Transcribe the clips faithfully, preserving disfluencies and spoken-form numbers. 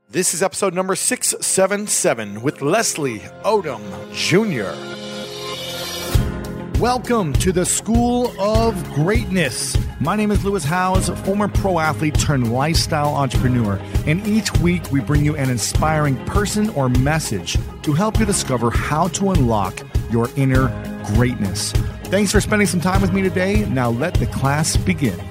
This is episode number six seventy-seven with Leslie Odom Junior Welcome to the School of Greatness. My name is Lewis Howes, former pro athlete turned lifestyle entrepreneur, and each week we bring you an inspiring person or message to help you discover how to unlock your inner greatness. Thanks for spending some time with me today. Now let the class begin.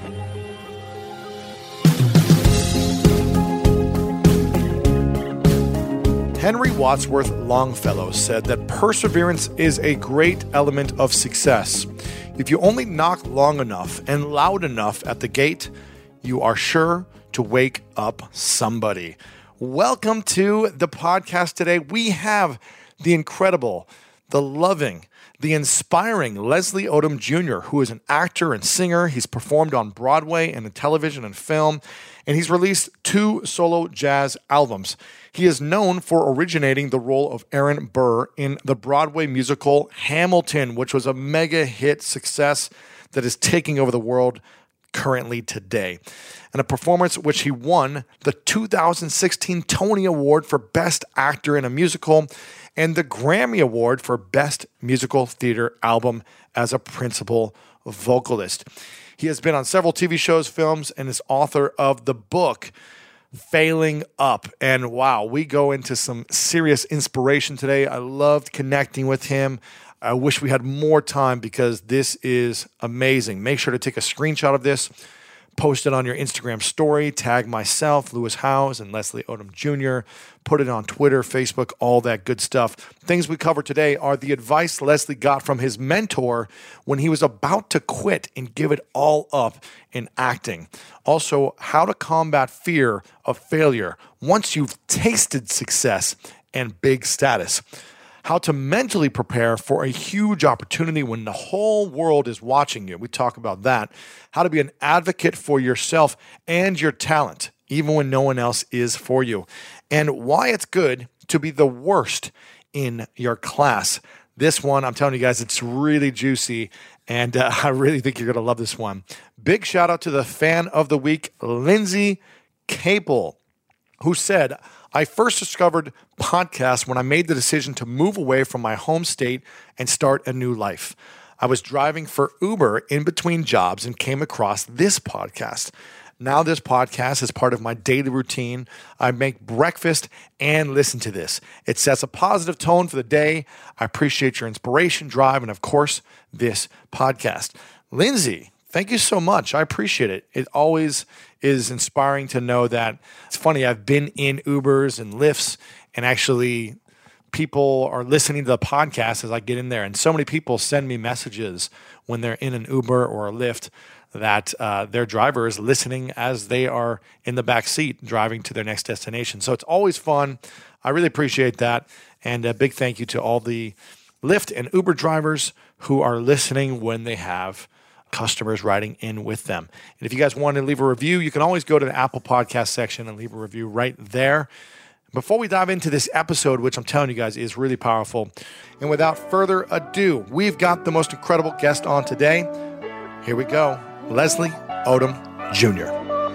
Henry Wadsworth Longfellow said that perseverance is a great element of success. If you only knock long enough and loud enough at the gate, you are sure to wake up somebody. Welcome to the podcast today. We have the incredible, the loving, the inspiring Leslie Odom Junior, who is an actor and singer. He's performed on Broadway and in television and film, and he's released two solo jazz albums. He is known for originating the role of Aaron Burr in the Broadway musical Hamilton, which was a mega hit success that is taking over the world currently today. And a performance which he won the two thousand sixteen Tony Award for Best Actor in a Musical and the Grammy Award for Best Musical Theater Album as a principal vocalist. He has been on several T V shows, films, and is author of the book Failing Up. And wow, we go into some serious inspiration today. I loved connecting with him. I wish we had more time because this is amazing. Make sure to take a screenshot of this, post it on your Instagram story, tag myself, Lewis Howes, and Leslie Odom Junior Put it on Twitter, Facebook, all that good stuff. Things we cover today are the advice Leslie got from his mentor when he was about to quit and give it all up in acting. Also, how to combat fear of failure once you've tasted success and big status. How to mentally prepare for a huge opportunity when the whole world is watching you. We talk about that. How to be an advocate for yourself and your talent, even when no one else is for you. And why it's good to be the worst in your class. This one, I'm telling you guys, it's really juicy, and uh, I really think you're going to love this one. Big shout out to the fan of the week, Lindsay Capel, who said, I first discovered podcasts when I made the decision to move away from my home state and start a new life. I was driving for Uber in between jobs and came across this podcast. Now this podcast is part of my daily routine. I make breakfast and listen to this. It sets a positive tone for the day. I appreciate your inspiration, drive, and of course, this podcast. Lindsay, thank you so much. I appreciate it. It always is inspiring to know that. It's funny, I've been in Ubers and Lyfts, and actually people are listening to the podcast as I get in there. And so many people send me messages when they're in an Uber or a Lyft that uh, their driver is listening as they are in the back seat driving to their next destination. So it's always fun. I really appreciate that. And a big thank you to all the Lyft and Uber drivers who are listening when they have customers riding in with them. And if you guys want to leave a review, you can always go to the Apple Podcast section and leave a review right there. Before we dive into this episode, which I'm telling you guys is really powerful, and without further ado, we've got the most incredible guest on today. Here we go, Leslie Odom Junior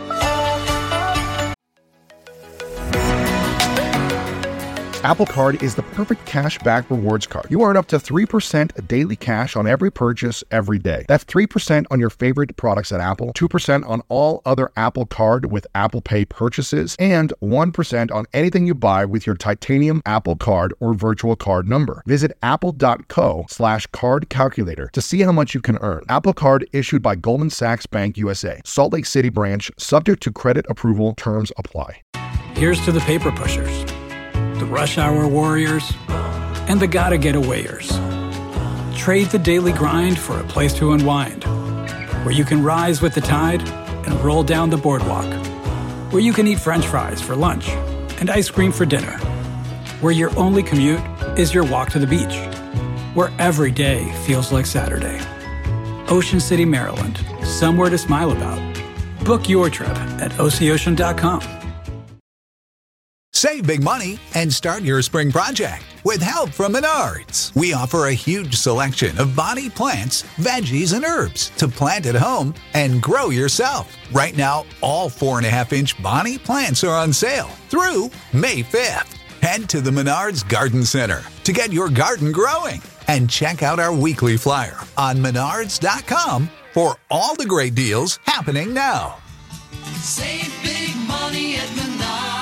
Apple Card is the perfect cash back rewards card. You earn up to three percent daily cash on every purchase every day. That's three percent on your favorite products at Apple, two percent on all other Apple Card with Apple Pay purchases, and one percent on anything you buy with your titanium Apple Card or virtual card number. Visit apple.co slash card calculator to see how much you can earn. Apple Card issued by Goldman Sachs Bank U S A. Salt Lake City branch, subject to credit approval, terms apply. Here's to the paper pushers, the rush hour warriors, and the gotta get awayers. Trade the daily grind for a place to unwind, where you can rise with the tide and roll down the boardwalk, where you can eat French fries for lunch and ice cream for dinner, where your only commute is your walk to the beach, where every day feels like Saturday. Ocean City, Maryland, somewhere to smile about. Book your trip at O C ocean dot com. Save big money and start your spring project with help from Menards. We offer a huge selection of bonnie plants, veggies, and herbs to plant at home and grow yourself. Right now, all four and a half inch bonnie plants are on sale through May fifth. Head to the Menards Garden Center to get your garden growing and check out our weekly flyer on menards dot com for all the great deals happening now. Save big money at Menards.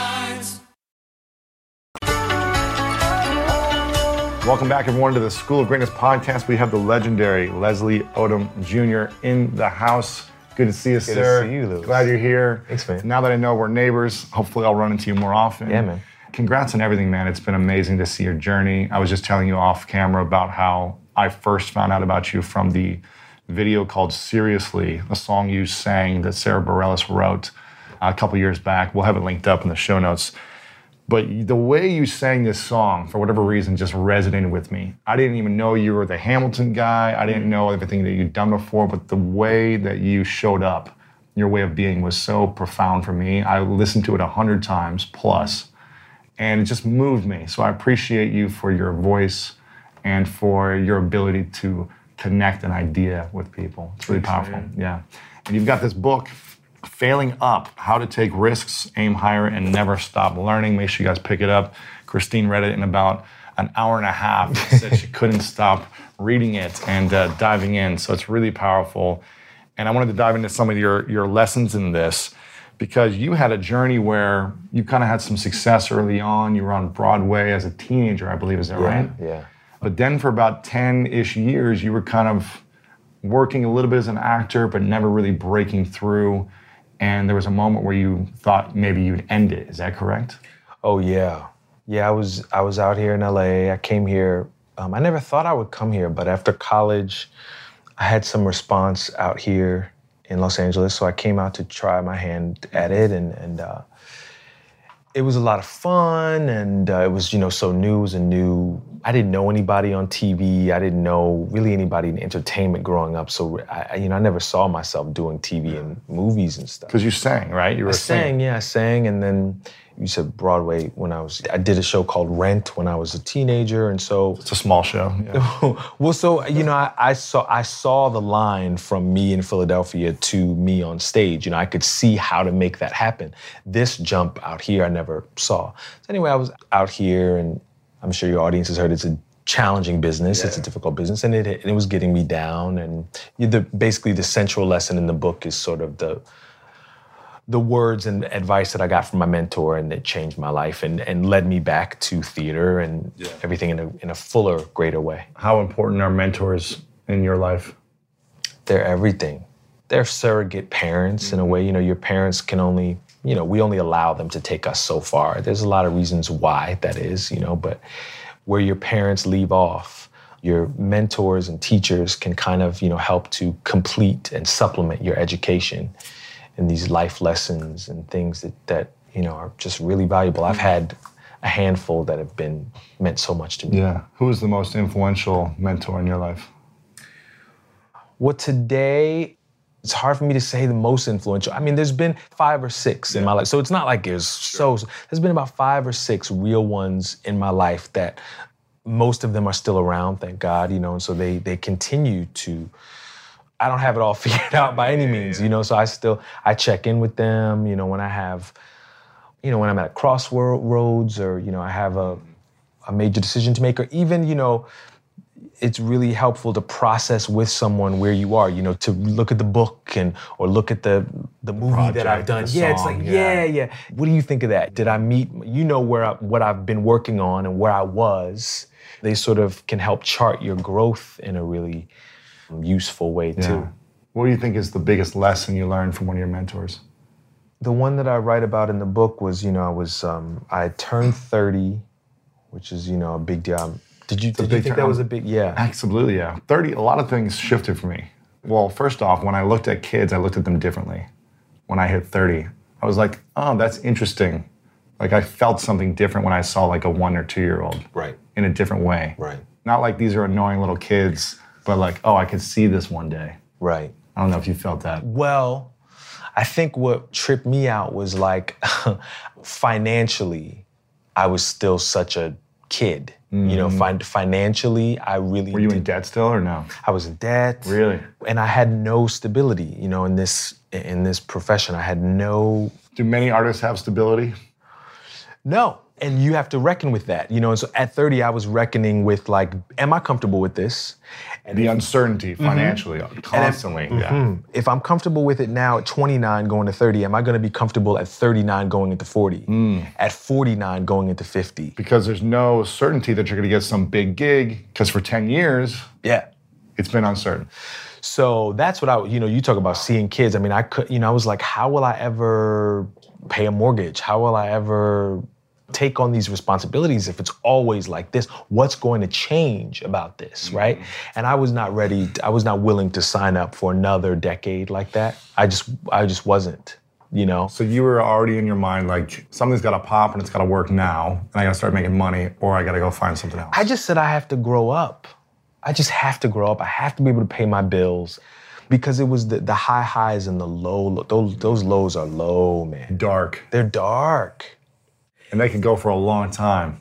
Welcome back, everyone, to the School of Greatness podcast. We have the legendary Leslie Odom Junior in the house. Good to see you, Good sir. to see you, Louis. Glad you're here. Thanks, man. Now that I know we're neighbors, hopefully I'll run into you more often. Yeah, man. Congrats on everything, man. It's been amazing to see your journey. I was just telling you off camera about how I first found out about you from the video called Seriously, a song you sang that Sarah Bareilles wrote a couple years back. We'll have it linked up in the show notes. But the way you sang this song, for whatever reason, just resonated with me. I didn't even know you were the Hamilton guy. I didn't know everything that you'd done before, but the way that you showed up, your way of being was so profound for me. I listened to it a hundred times plus, and it just moved me. So I appreciate you for your voice and for your ability to connect an idea with people. It's really Thanks, powerful. man. Yeah. And you've got this book, Failing Up, How to Take Risks, Aim Higher, and Never Stop Learning. Make sure you guys pick it up. Christine read it in about an hour and a half. Said she couldn't stop reading it and uh, diving in. So it's really powerful. And I wanted to dive into some of your, your lessons in this, because you had a journey where you kind of had some success early on. You were on Broadway as a teenager, I believe. Is that Yeah, right? yeah. But then for about ten-ish years, you were kind of working a little bit as an actor, but never really breaking through. And there was a moment where you thought maybe you'd end it. Is that correct? Oh yeah, yeah. I was I was out here in L A. I came here. Um, I never thought I would come here, but after college, I had some response out here in Los Angeles, so I came out to try my hand at it, and and uh, it was a lot of fun, and uh, it was you know so new. It was a new. I didn't know anybody on T V. I didn't know really anybody in entertainment growing up. So I, you know, I never saw myself doing T V and movies and stuff. Because you sang, right? You were I a singer. sang, yeah, I sang, and then you said Broadway when I was. I did a show called Rent when I was a teenager, and so It's a small show. Yeah. well, so you know, I, I saw I saw the line from me in Philadelphia to me on stage. You know, I could see how to make that happen. This jump out here, I never saw. So anyway, I was out here, and I'm sure your audience has heard it's a challenging business. Yeah. It's a difficult business, and it and it was getting me down. And the basically the central lesson in the book is sort of the the words and advice that I got from my mentor, and it changed my life and, and led me back to theater and yeah. everything in a in a fuller, greater way. How important are mentors in your life? They're everything. They're surrogate parents mm-hmm. in a way. You know, your parents can only, you know, we only allow them to take us so far. There's a lot of reasons why that is, you know, but where your parents leave off, your mentors and teachers can kind of, you know, help to complete and supplement your education and these life lessons and things that, that you know, are just really valuable. I've had a handful that have been meant so much to me. Yeah. Who is the most influential mentor in your life? Well, today, it's hard for me to say the most influential. I mean, there's been five or six yeah. in my life. So it's not like there's sure. so, there's been about five or six real ones in my life that most of them are still around, thank God, you know, and so they they continue to, I don't have it all figured out by any means, you know, so I still, I check in with them, you know, when I have, you know, when I'm at a crossroads or, you know, I have a, a major decision to make, or even, you know, it's really helpful to process with someone where you are, you know, to look at the book and or look at the the movie Project, that I've done. the Yeah, it's song, like, yeah. yeah, yeah. What do you think of that? Did I meet, you know, where I, what I've been working on and where I was. They sort of can help chart your growth in a really useful way Yeah. too. What do you think is the biggest lesson you learned from one of your mentors? The one that I write about in the book was, you know, I was, um, I turned thirty, which is, you know, a big deal. Did you, It's a did you big think turn- that was a big, yeah. Absolutely, yeah. thirty, a lot of things shifted for me. Well, first off, when I looked at kids, I looked at them differently. When I hit thirty, I was like, oh, that's interesting. Like I felt something different when I saw like a one or two year old. Right. In a different way. Right. Not like these are annoying little kids, but like, oh, I could see this one day. Right. I don't know if you felt that. Well, I think what tripped me out was like financially, I was still such a kid. Mm-hmm. You know, fin- financially, I really Were you did. in debt still or no? I was in debt. Really? And I had no stability, you know, in this in this profession. I had no... Do many artists have stability? No. And you have to reckon with that, you know. And so at thirty, I was reckoning with, like, am I comfortable with this? And the uncertainty financially, mm-hmm. constantly. If, yeah. mm-hmm. if I'm comfortable with it now at twenty-nine going to thirty, am I going to be comfortable at thirty-nine going into forty? Mm. At forty-nine going into fifty? Because there's no certainty that you're going to get some big gig, because for ten years, yeah, it's been uncertain. So that's what I, you know, you talk about seeing kids. I mean, I could, you know, I was like, how will I ever pay a mortgage? How will I ever take on these responsibilities if it's always like this? What's going to change about this, mm-hmm. right? And I was not ready, I was not willing to sign up for another decade like that. I just, I just wasn't, you know? So you were already in your mind, like, something's got to pop and it's got to work now, and I got to start making money, or I got to go find something else. I just said I have to grow up. I just have to grow up. I have to be able to pay my bills, because it was the, the high highs and the low, low, those, those lows are low, man. Dark. They're dark. And they can go for a long time,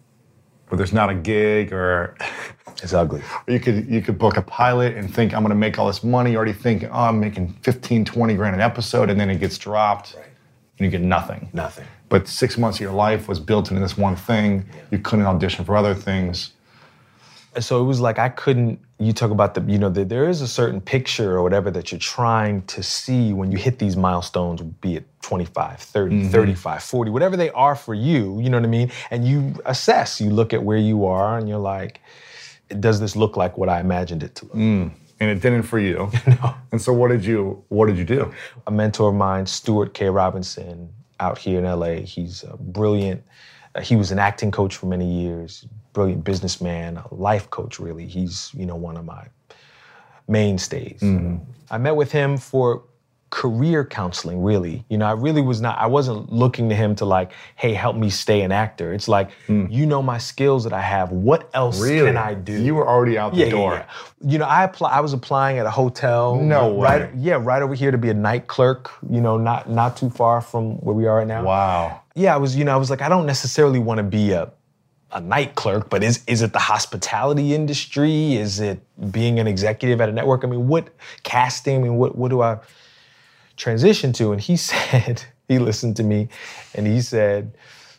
but there's not a gig, or it's ugly. Or you could you could book a pilot and think, I'm gonna make all this money. You already think, oh, I'm making fifteen, twenty grand an episode, and then it gets dropped, right. and you get nothing. Nothing. But six months of your life was built into this one thing. Yeah. You couldn't audition for other things. And so it was like I couldn't, you talk about the, you know, the, there is a certain picture or whatever that you're trying to see when you hit these milestones, be it twenty-five, thirty, mm-hmm. thirty-five, forty, whatever they are for you, you know what I mean? And you assess, you look at where you are and you're like, does this look like what I imagined it to look? Mm. And it didn't for you. No. And so what did you, what did you do? A mentor of mine, Stuart K. Robinson, out here in L A, he's a brilliant, uh, he was an acting coach for many years, brilliant businessman, a life coach, really. He's, you know, one of my mainstays. Mm-hmm. I met with him for career counseling, really. You know, I really was not, I wasn't looking to him to like, hey, help me stay an actor. It's like, mm. you know my skills that I have. What else really? can I do? You were already out the yeah, door. Yeah, yeah. You know, I apply, I was applying at a hotel. No way. Right, yeah, right over here to be a night clerk, you know, not not too far from where we are right now. Wow. Yeah, I was, you know, I was like, I don't necessarily want to be a a night clerk, but is is it the hospitality industry? Is it being an executive at a network? I mean, what casting? I mean, what what do I transition to? And he said, he listened to me, and he said,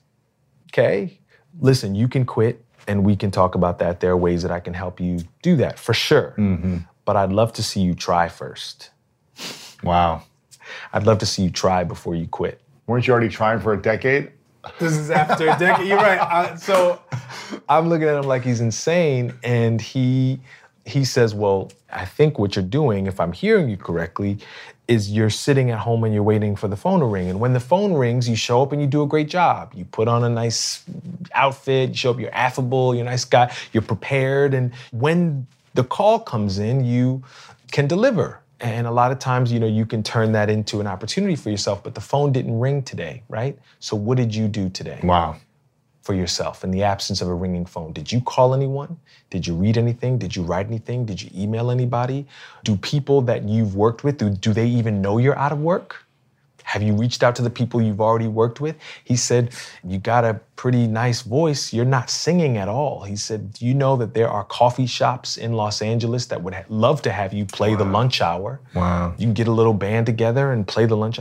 okay, listen, you can quit, and we can talk about that. There are ways that I can help you do that, for sure. Mm-hmm. But I'd love to see you try first. Wow. I'd love to see you try before you quit. Weren't you already trying for a decade? This is after a decade. You're right. I, so I'm looking at him like he's insane, and he he says, well, I think what you're doing, if I'm hearing you correctly, is you're sitting at home and you're waiting for the phone to ring. And when the phone rings, you show up and you do a great job. You put on a nice outfit, you show up, you're affable, you're a nice guy, you're prepared. And when the call comes in, you can deliver. And a lot of times, you know, you can turn that into an opportunity for yourself, but the phone didn't ring today, right? So what did you do today? Wow. For yourself in the absence of a ringing phone? Did you call anyone? Did you read anything? Did you write anything? Did you email anybody? Do people that you've worked with, do, do they even know you're out of work? Have you reached out to the people you've already worked with? He said, you got a pretty nice voice. You're not singing at all. He said, do you know that there are coffee shops in Los Angeles that would ha- love to have you play wow. the lunch hour? Wow. You can get a little band together and play the lunch hour.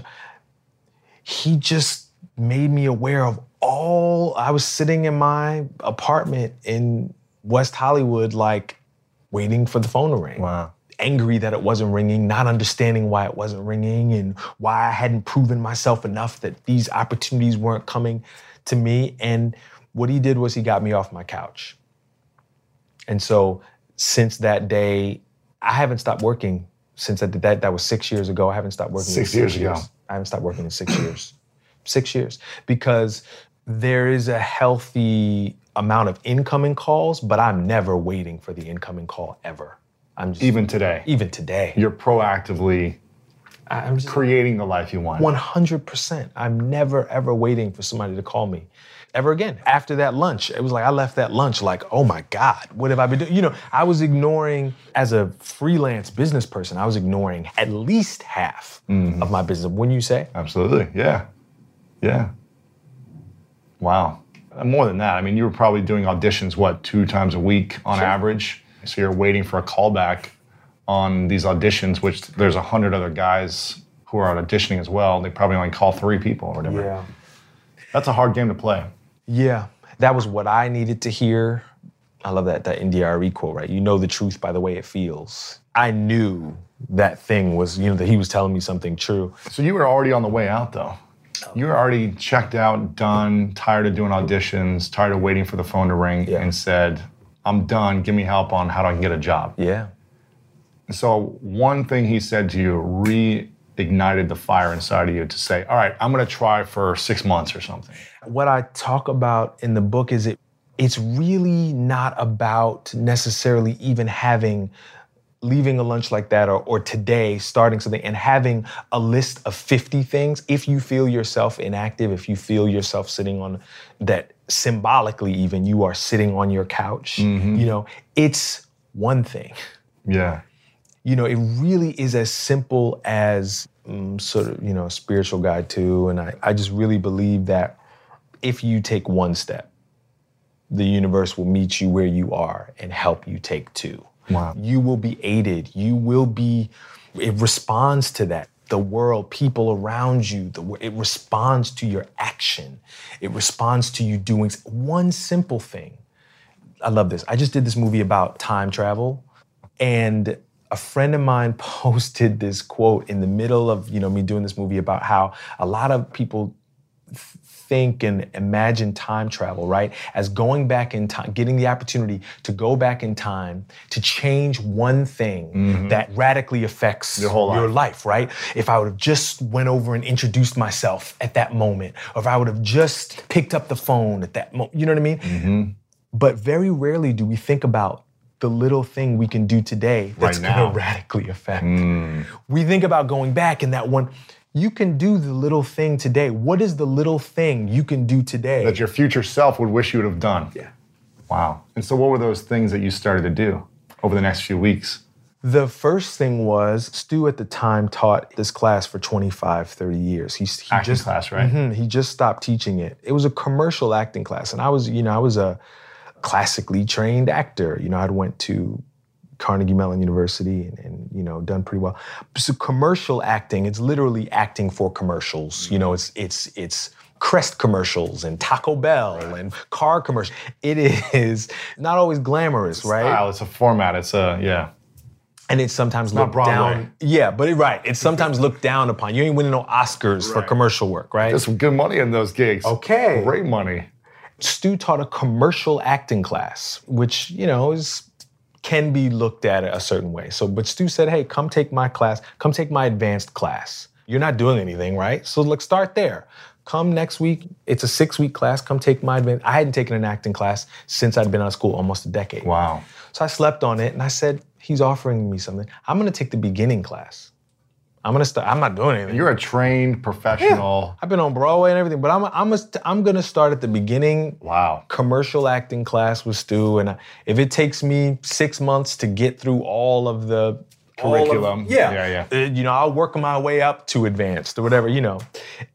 He just made me aware of all, I was sitting in my apartment in West Hollywood, like waiting for the phone to ring. Wow. Angry that it wasn't ringing, not understanding why it wasn't ringing and why I hadn't proven myself enough that these opportunities weren't coming to me. And what he did was he got me off my couch. And so since that day, I haven't stopped working since I did that. That was six years ago. I haven't stopped working six, in years six years ago. I haven't stopped working in six years. Six years. Because there is a healthy amount of incoming calls, but I'm never waiting for the incoming call ever. I'm just, even today. Even today. You're proactively I'm just, creating the life you want. one hundred percent. I'm never, ever waiting for somebody to call me. Ever again. After that lunch, it was like I left that lunch like, oh my God, what have I been doing? You know, I was ignoring, as a freelance business person, I was ignoring at least half mm-hmm. of my business. Wouldn't you say? Absolutely, yeah. Yeah. Wow. More than that. I mean, you were probably doing auditions, what, two times a week on Sure. average? So you're waiting for a callback on these auditions, which there's a hundred other guys who are auditioning as well. They probably only call three people or whatever. Yeah. That's a hard game to play. Yeah. That was what I needed to hear. I love that, that N D R E quote, right? You know the truth by the way it feels. I knew that thing was, you know, that he was telling me something true. So you were already on the way out, though. You were already checked out, done, tired of doing auditions, tired of waiting for the phone to ring, Yeah. and said, I'm done, give me help on how I can get a job. Yeah. So one thing he said to you reignited the fire inside of you to say, all right, I'm gonna try for six months or something. What I talk about in the book is it it's really not about necessarily even having leaving a lunch like that or, or today starting something and having a list of fifty things. If you feel yourself inactive, if you feel yourself sitting on that, symbolically even, you are sitting on your couch, Mm-hmm. you know, it's one thing. Yeah. You know, it really is as simple as um, sort of, you know, a spiritual guide too. And I, I just really believe that if you take one step, the universe will meet you where you are and help you take two. Wow. You will be aided. You will be, it responds to that. The world, people around you, the, it responds to your action. It responds to you doing one simple thing. I love this. I just did this movie about time travel, and a friend of mine posted this quote in the middle of, you know, me doing this movie about how a lot of people think and imagine time travel, right, as going back in time, getting the opportunity to go back in time to change one thing mm-hmm. that radically affects your whole life. your life, right? If I would have just went over and introduced myself at that moment, or if I would have just picked up the phone at that moment, you know what I mean? Mm-hmm. But very rarely do we think about the little thing we can do today that's right gonna radically affect. Mm. We think about going back and that one, you can do the little thing today. What is the little thing you can do today? That your future self would wish you would have done. Yeah. Wow. And so what were those things that you started to do over the next few weeks? The first thing was, Stu at the time taught this class for twenty-five, thirty years. He, he acting just, class, right? Mm-hmm, he just stopped teaching it. It was a commercial acting class. And I was, you know, I was a classically trained actor. You know, I'd went to Carnegie Mellon University and, and, you know, done pretty well. So commercial acting, it's literally acting for commercials. You know, it's it's it's Crest commercials and Taco Bell right. and car commercials. It is not always glamorous, it's a right? Style, it's a format, it's a, yeah. And it's sometimes it's looked down. Yeah, but it, right, it's sometimes looked down upon. You ain't winning no Oscars right. for commercial work, right? There's some good money in those gigs. Okay. Great money. Stu taught a commercial acting class, which, you know, is can be looked at a certain way. So, but Stu said, hey, come take my class, come take my advanced class. You're not doing anything, right? So let's start there. Come next week, it's a six-week class, come take my advanced. I hadn't taken an acting class since I'd been out of school, almost a decade. Wow. So I slept on it and I said, he's offering me something. I'm gonna take the beginning class. I'm gonna start, I'm not doing anything. You're a trained professional. Yeah. I've been on Broadway and everything, but I'm I'm a, I'm gonna start at the beginning. Wow. Commercial acting class with Stu, and I, if it takes me six months to get through all of the curriculum, all of, yeah, yeah, yeah. Uh, you know, I'll work my way up to advanced or whatever. You know,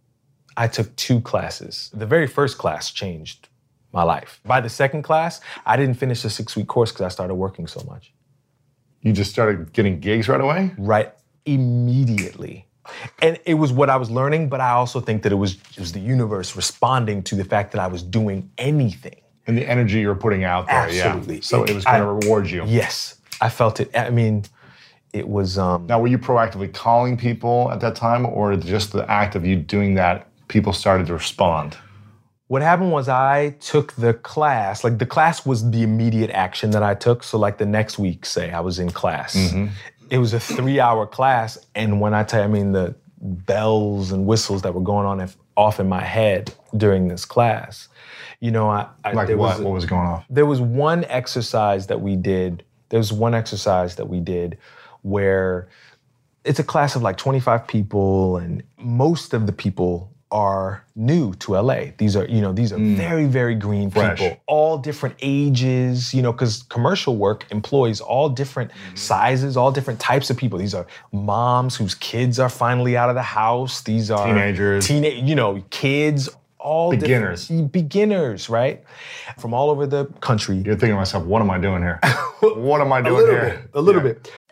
I took two classes. The very first class changed my life. By the second class, I didn't finish the six-week course because I started working so much. You just started getting gigs right away? Right. Immediately. And it was what I was learning, but I also think that it was, it was the universe responding to the fact that I was doing anything. And the energy you were putting out there, Absolutely. yeah. So it, it was going to I, reward you. Yes. I felt it. I mean, it was... Um, now, were you proactively calling people at that time, or just the act of you doing that, people started to respond? What happened was I took the class, like the class was the immediate action that I took. So like the next week, say, I was in class. Mm-hmm. It was a three-hour class, and when I tell you, I mean, the bells and whistles that were going on if, off in my head during this class, you know, I... I like there what? Was a, what was going on? There was one exercise that we did, there was one exercise that we did where it's a class of like twenty-five people, and most of the people are new to L A. These are, you know, these are mm. very, very green Fresh. people, all different ages, you know, because commercial work employs all different mm. sizes, all different types of people. These are moms whose kids are finally out of the house. These are teenagers, teenage, you know, kids, all Beginners. different- beginners, right? From all over the country. You're thinking to myself, what am I doing here? What am I A doing little here? bit, a little Yeah. bit.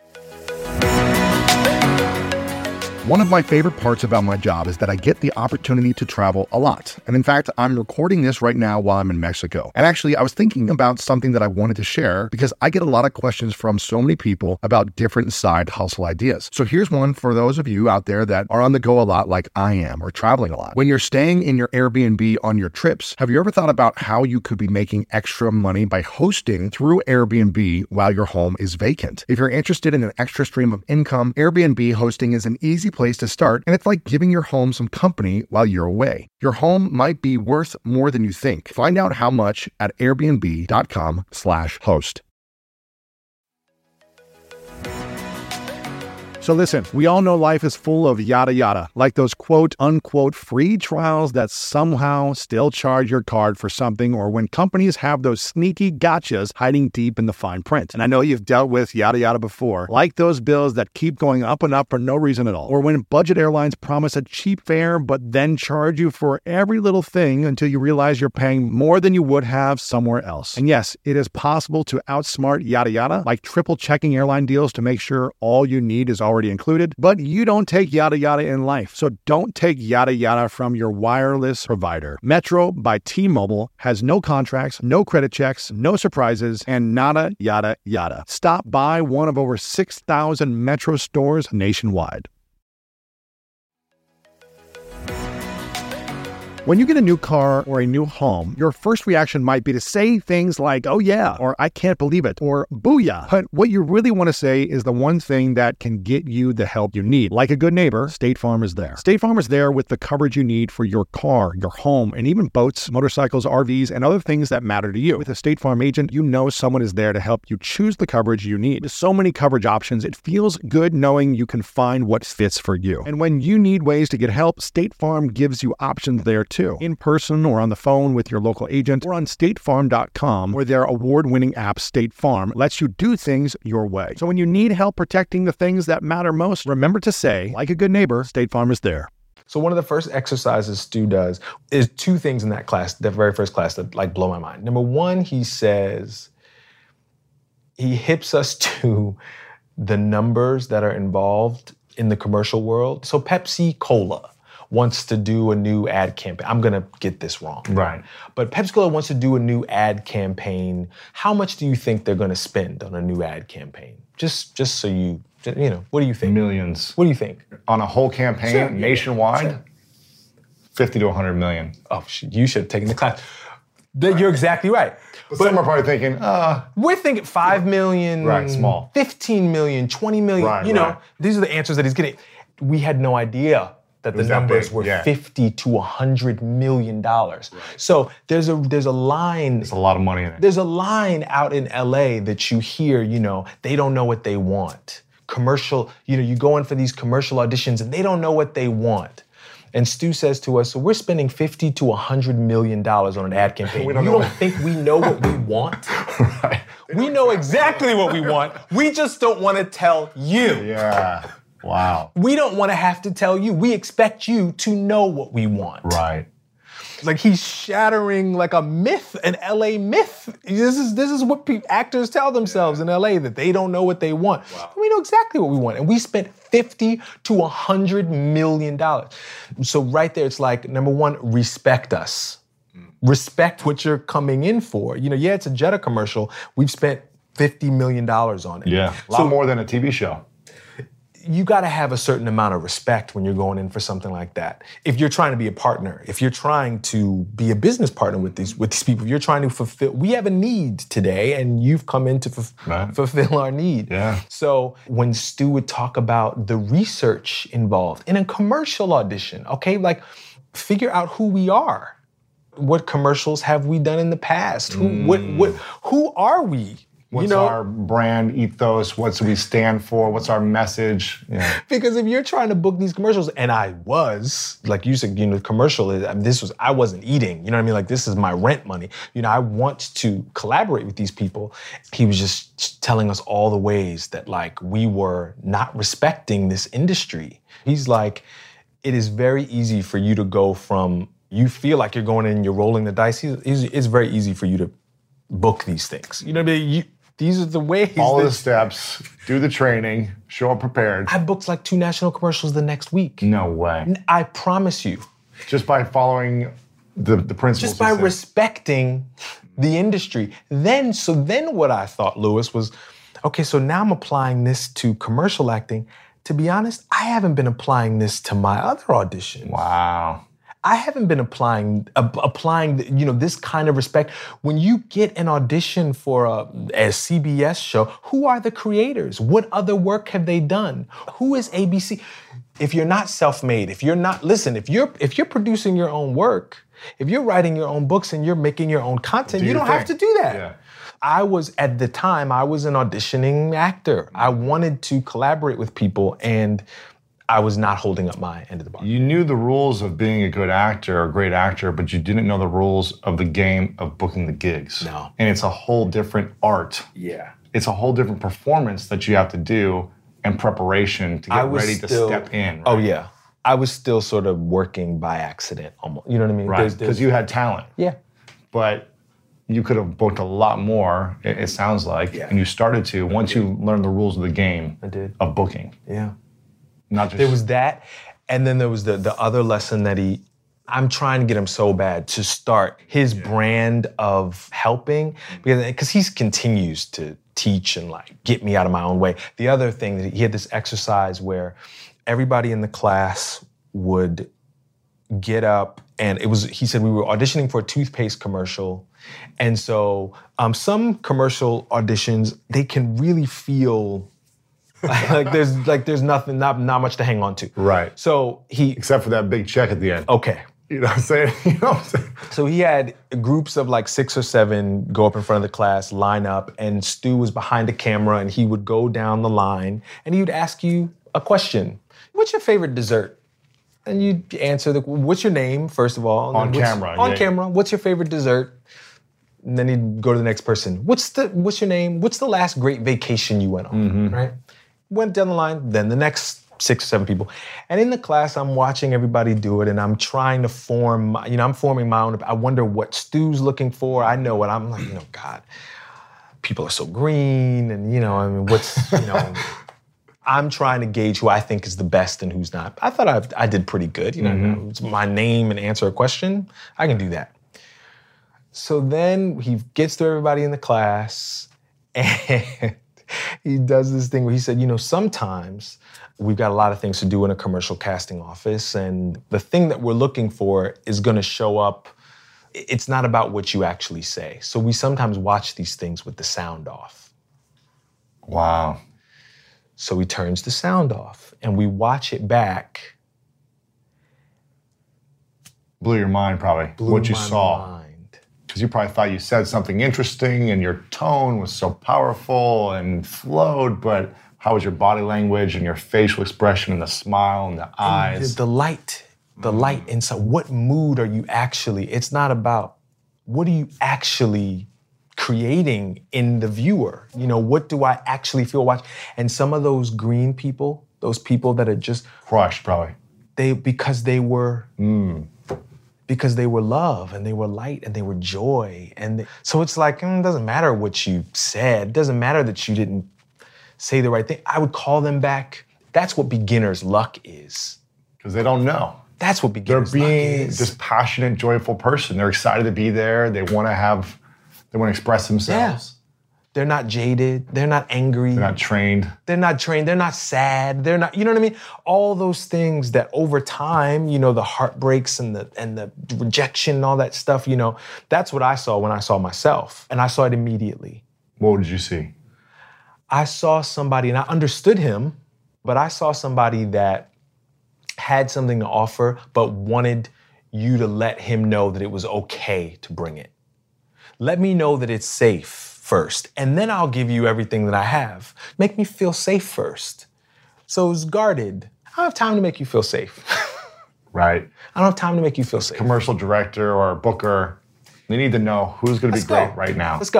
One of my favorite parts about my job is that I get the opportunity to travel a lot. And in fact, I'm recording this right now while I'm in Mexico. And actually, I was thinking about something that I wanted to share because I get a lot of questions from so many people about different side hustle ideas. So here's one for those of you out there that are on the go a lot like I am or traveling a lot. When you're staying in your Airbnb on your trips, have you ever thought about how you could be making extra money by hosting through Airbnb while your home is vacant? If you're interested in an extra stream of income, Airbnb hosting is an easy place to start, and it's like giving your home some company while you're away. Your home might be worth more than you think. Find out how much at airbnb.com slash host. So listen, we all know life is full of yada yada, like those quote unquote free trials that somehow still charge your card for something, or when companies have those sneaky gotchas hiding deep in the fine print. And I know you've dealt with yada yada before, like those bills that keep going up and up for no reason at all, or when budget airlines promise a cheap fare but then charge you for every little thing until you realize you're paying more than you would have somewhere else. And yes, it is possible to outsmart yada yada, like triple checking airline deals to make sure all you need is already included, but you don't take yada yada in life. So don't take yada yada from your wireless provider. Metro by T-Mobile has no contracts, no credit checks, no surprises, and nada yada yada. Stop by one of over six thousand Metro stores nationwide. When you get a new car or a new home, your first reaction might be to say things like, oh yeah, or I can't believe it, or booyah. But what you really want to say is the one thing that can get you the help you need. Like a good neighbor, State Farm is there. State Farm is there with the coverage you need for your car, your home, and even boats, motorcycles, R Vs, and other things that matter to you. With a State Farm agent, you know someone is there to help you choose the coverage you need. With so many coverage options, it feels good knowing you can find what fits for you. And when you need ways to get help, State Farm gives you options there too, in person or on the phone with your local agent or on state farm dot com, where their award-winning app State Farm lets you do things your way. So when you need help protecting the things that matter most, remember to say, like a good neighbor, State Farm is there. So one of the first exercises Stu does is two things in that class, the very first class, that like blow my mind. Number one, he says, he hips us to the numbers that are involved in the commercial world. So Pepsi Cola wants to do a new ad campaign. I'm gonna get this wrong. Right. But Pepsi Cola wants to do a new ad campaign. How much do you think they're gonna spend on a new ad campaign? Just just so you, you know, what do you think? Millions. What do you think? On a whole campaign, Sure. nationwide, Sure. fifty to one hundred million. Oh, sh- you should have taken the class. Th- You're exactly right. But some are probably thinking, uh, We're thinking five million, Right, small. fifteen million, twenty million. Right, you know, right. these are the answers that he's getting. We had no idea that the was that numbers big, were yeah. fifty to one hundred million dollars. So there's a there's a line. there's a lot of money in it. There's a line out in L A that you hear, you know, they don't know what they want. Commercial, you know, you go in for these commercial auditions and they don't know what they want. And Stu says to us, so we're spending fifty to one hundred million dollars on an ad campaign. We don't you know don't what- think we know what we want? Right. We know exactly what we want. We just don't want to tell you. Yeah. Wow. We don't want to have to tell you. We expect you to know what we want. Right. Like he's shattering like a myth, an L A myth. This is this is what pe- actors tell themselves in L A, that they don't know what they want. We know exactly what we want, and we spent fifty to one hundred million dollars. So right there, it's like, number one, respect us. Respect what you're coming in for. You know, yeah, it's a Jetta commercial. We've spent fifty million dollars on it. Yeah. A lot So- more than a T V show. You got to have a certain amount of respect when you're going in for something like that. If you're trying to be a partner, if you're trying to be a business partner with these with these people, if you're trying to fulfill, we have a need today, and you've come in to f- Right. fulfill our need. Yeah. So when Stu would talk about the research involved in a commercial audition, okay, like figure out who we are. What commercials have we done in the past? Who Mm. what what who are we? What's you know, our brand ethos? What do we stand for? What's our message? Yeah. Because if you're trying to book these commercials, and I was, like you said, you know, commercial is, I mean, this was, I wasn't eating, you know what I mean? Like, this is my rent money. You know, I want to collaborate with these people. He was just telling us all the ways that, like, we were not respecting this industry. He's like, it is very easy for you to go from you feel like you're going in and you're rolling the dice, it's, it's very easy for you to book these things. You know what I mean? You, these are the ways. Follow that, the steps, do the training, show up prepared. I booked like two national commercials the next week. No way. I promise you. Just by following the, the principles. Just by you said. respecting the industry. Then, so then what I thought, Lewis, was, okay, so now I'm applying this to commercial acting. To be honest, I haven't been applying this to my other auditions. Wow. I haven't been applying uh, applying you know this kind of respect. When you get an audition for a, a C B S show, who are the creators? What other work have they done? Who is A B C? If you're not self-made, if you're not listen, if you're if you're producing your own work, if you're writing your own books and you're making your own content, Do you your don't have to thing. do that. Yeah. I was, at the time, I was an auditioning actor. I wanted to collaborate with people, and I was not holding up my end of the bar. You knew the rules of being a good actor or a great actor, but you didn't know the rules of the game of booking the gigs. No. And it's a whole different art. Yeah. It's a whole different performance that you have to do and preparation to I get was ready still- to step in. Right? Oh, yeah. I was still sort of working by accident, almost. You know what I mean? Right, There's- because there's- you had talent. Yeah. But you could have booked a lot more, it, it sounds like, Yeah. and you started to once you learned the rules of the game I did. of booking. Yeah. Not just There was that, and then there was the the other lesson that he, I'm trying to get him so bad to start his brand of helping, because because he continues to teach and like get me out of my own way. The other thing that he had this exercise where everybody in the class would get up, and it was, he said we were auditioning for a toothpaste commercial. And so um, some commercial auditions, they can really feel like there's like there's nothing, not not much to hang on to. Right. So he, except for that big check at the end. okay. You know what I'm saying? You know what I'm saying? So he had groups of like six or seven go up in front of the class, line up, and Stu was behind the camera, and he would go down the line, and he would ask you a question. What's your favorite dessert? And you'd answer the, what's your name, first of all? and On then what's- camera, On yeah. camera. What's your favorite dessert? And then he'd go to the next person. What's the, what's your name? What's the last great vacation you went on, Mm-hmm. right? Went down the line, then the next six or seven people. And in the class, I'm watching everybody do it, and I'm trying to form, you know, I'm forming my own, I wonder what Stu's looking for. I know what I'm like, you know, God, people are so green, and, you know, I mean, what's, you know, I'm trying to gauge who I think is the best and who's not. I thought I, I did pretty good, you know, Mm-hmm. it's my name and answer a question, I can do that. So then he gets to everybody in the class, and he does this thing where he said, you know, sometimes we've got a lot of things to do in a commercial casting office, and the thing that we're looking for is gonna show up. It's not about what you actually say. So we sometimes watch these things with the sound off. Wow. So he turns the sound off, and we watch it back. Blew your mind probably, Blew what you my saw. mind. Because you probably thought you said something interesting and your tone was so powerful and flowed, but how was your body language and your facial expression and the smile and the eyes? The, the light, the light inside. What mood are you actually? It's not about what are you actually creating in the viewer. You know, what do I actually feel watch? And some of those green people, those people that are just Crushed probably. they because they were because they were love and they were light and they were joy. And they, so it's like, mm, it doesn't matter what you said. It doesn't matter that you didn't say the right thing. I would call them back. That's what beginner's luck is. Because they don't know. That's what They're beginner's luck being is. this passionate, joyful person. They're excited to be there. They want to have, they want to express themselves. They're not jaded. They're not angry. They're not trained. They're not trained. They're not sad. They're not, you know what I mean? All those things that over time, you know, the heartbreaks and the and the rejection and all that stuff, you know, that's what I saw when I saw myself. And I saw it immediately. What did you see? I saw somebody, and I understood him, but I saw somebody that had something to offer, but wanted you to let him know that it was okay to bring it. Let me know that it's safe first, and then I'll give you everything that I have. Make me feel safe first. So it's guarded. I don't have time to make you feel safe. Right. I don't have time to make you feel safe. Commercial director or booker, they need to know who's going to be Let's go. great right now. Let's go.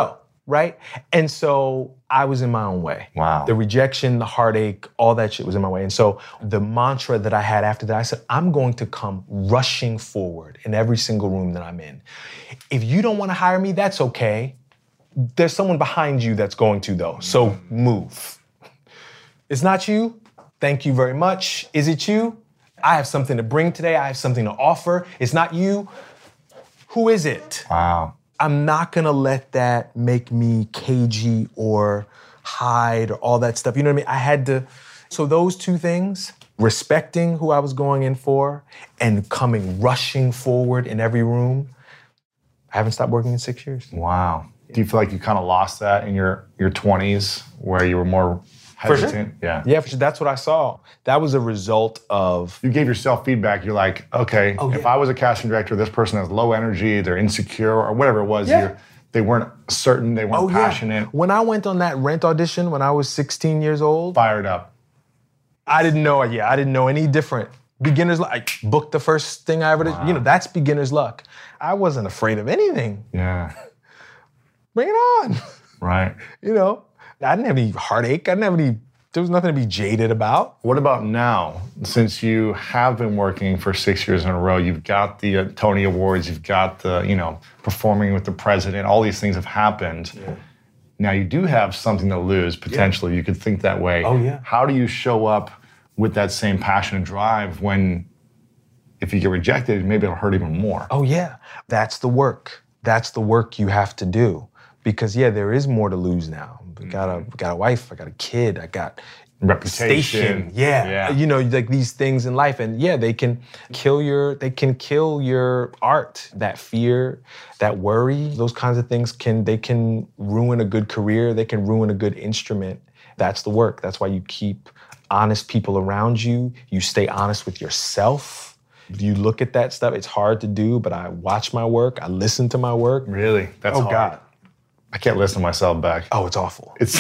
right? And so I was in my own way. Wow. The rejection, the heartache, all that shit was in my way. And so the mantra that I had after that, I said, I'm going to come rushing forward in every single room that I'm in. If you don't want to hire me, that's okay. There's someone behind you that's going to, though. So move. It's not you. Thank you very much. Is it you? I have something to bring today. I have something to offer. It's not you. Who is it? Wow. I'm not gonna let that make me cagey or hide or all that stuff. You know what I mean? I had to, so those two things, respecting who I was going in for and coming rushing forward in every room, I haven't stopped working in six years. Wow. Do you feel like you kind of lost that in your, your twenties where you were more hesitant? For sure. Yeah. Yeah, for sure. That's what I saw. That was a result of... You gave yourself feedback. You're like, okay, Oh, if yeah. I was a casting director, this person has low energy, they're insecure, or whatever it was. Yeah. You're, they weren't certain, they weren't Oh, passionate, yeah. When I went on that Rent audition when I was sixteen years old, fired up. I didn't know, yeah, I didn't know any different. Beginner's luck. I booked the first thing I ever did. You know, that's beginner's luck. I wasn't afraid of anything. Yeah. Bring it on. Right. You know, I didn't have any heartache. I didn't have any, there was nothing to be jaded about. What about now? Since you have been working for six years in a row, you've got the uh, Tony Awards, you've got the, you know, performing with the president, all these things have happened. Yeah. Now you do have something to lose, potentially. Yeah. You could think that way. Oh, yeah. How do you show up with that same passion and drive when, if you get rejected, maybe it'll hurt even more? Oh, yeah. That's the work. That's the work you have to do. Because, yeah, there is more to lose now. I got a, got a wife, I got a kid, I got reputation. Station. Yeah. yeah. You know, like these things in life. And yeah, they can kill your, they can kill your art. That fear, that worry, those kinds of things can, they can ruin a good career. They can ruin a good instrument. That's the work. That's why you keep honest people around you. You stay honest with yourself. You look at that stuff, it's hard to do, but I watch my work, I listen to my work. Really? That's Oh, hard. God. I can't listen to myself back. Oh, it's awful. It's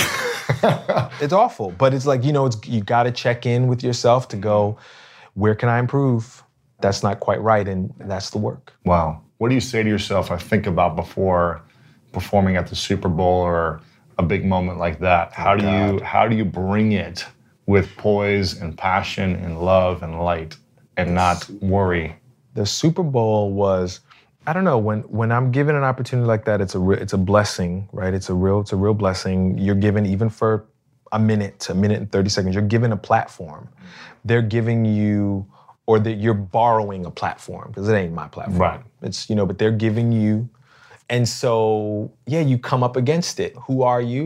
It's awful, but it's like, you know, it's, you gotta check in with yourself to go, where can I improve? That's not quite right, and that's the work. Wow. What do you say to yourself, I think about before performing at the Super Bowl or a big moment like that? How do you how do you bring it with poise and passion and love and light and not worry? The Super Bowl was, I don't know, when when I'm given an opportunity like that, it's a re- it's a blessing, right? It's a real it's a real blessing. You're given, even for a minute, a minute and thirty seconds, you're given a platform. They're giving you, or that you're borrowing a platform, because it ain't my platform. Right. It's, you know, but they're giving you, and so yeah, you come up against it. Who are you?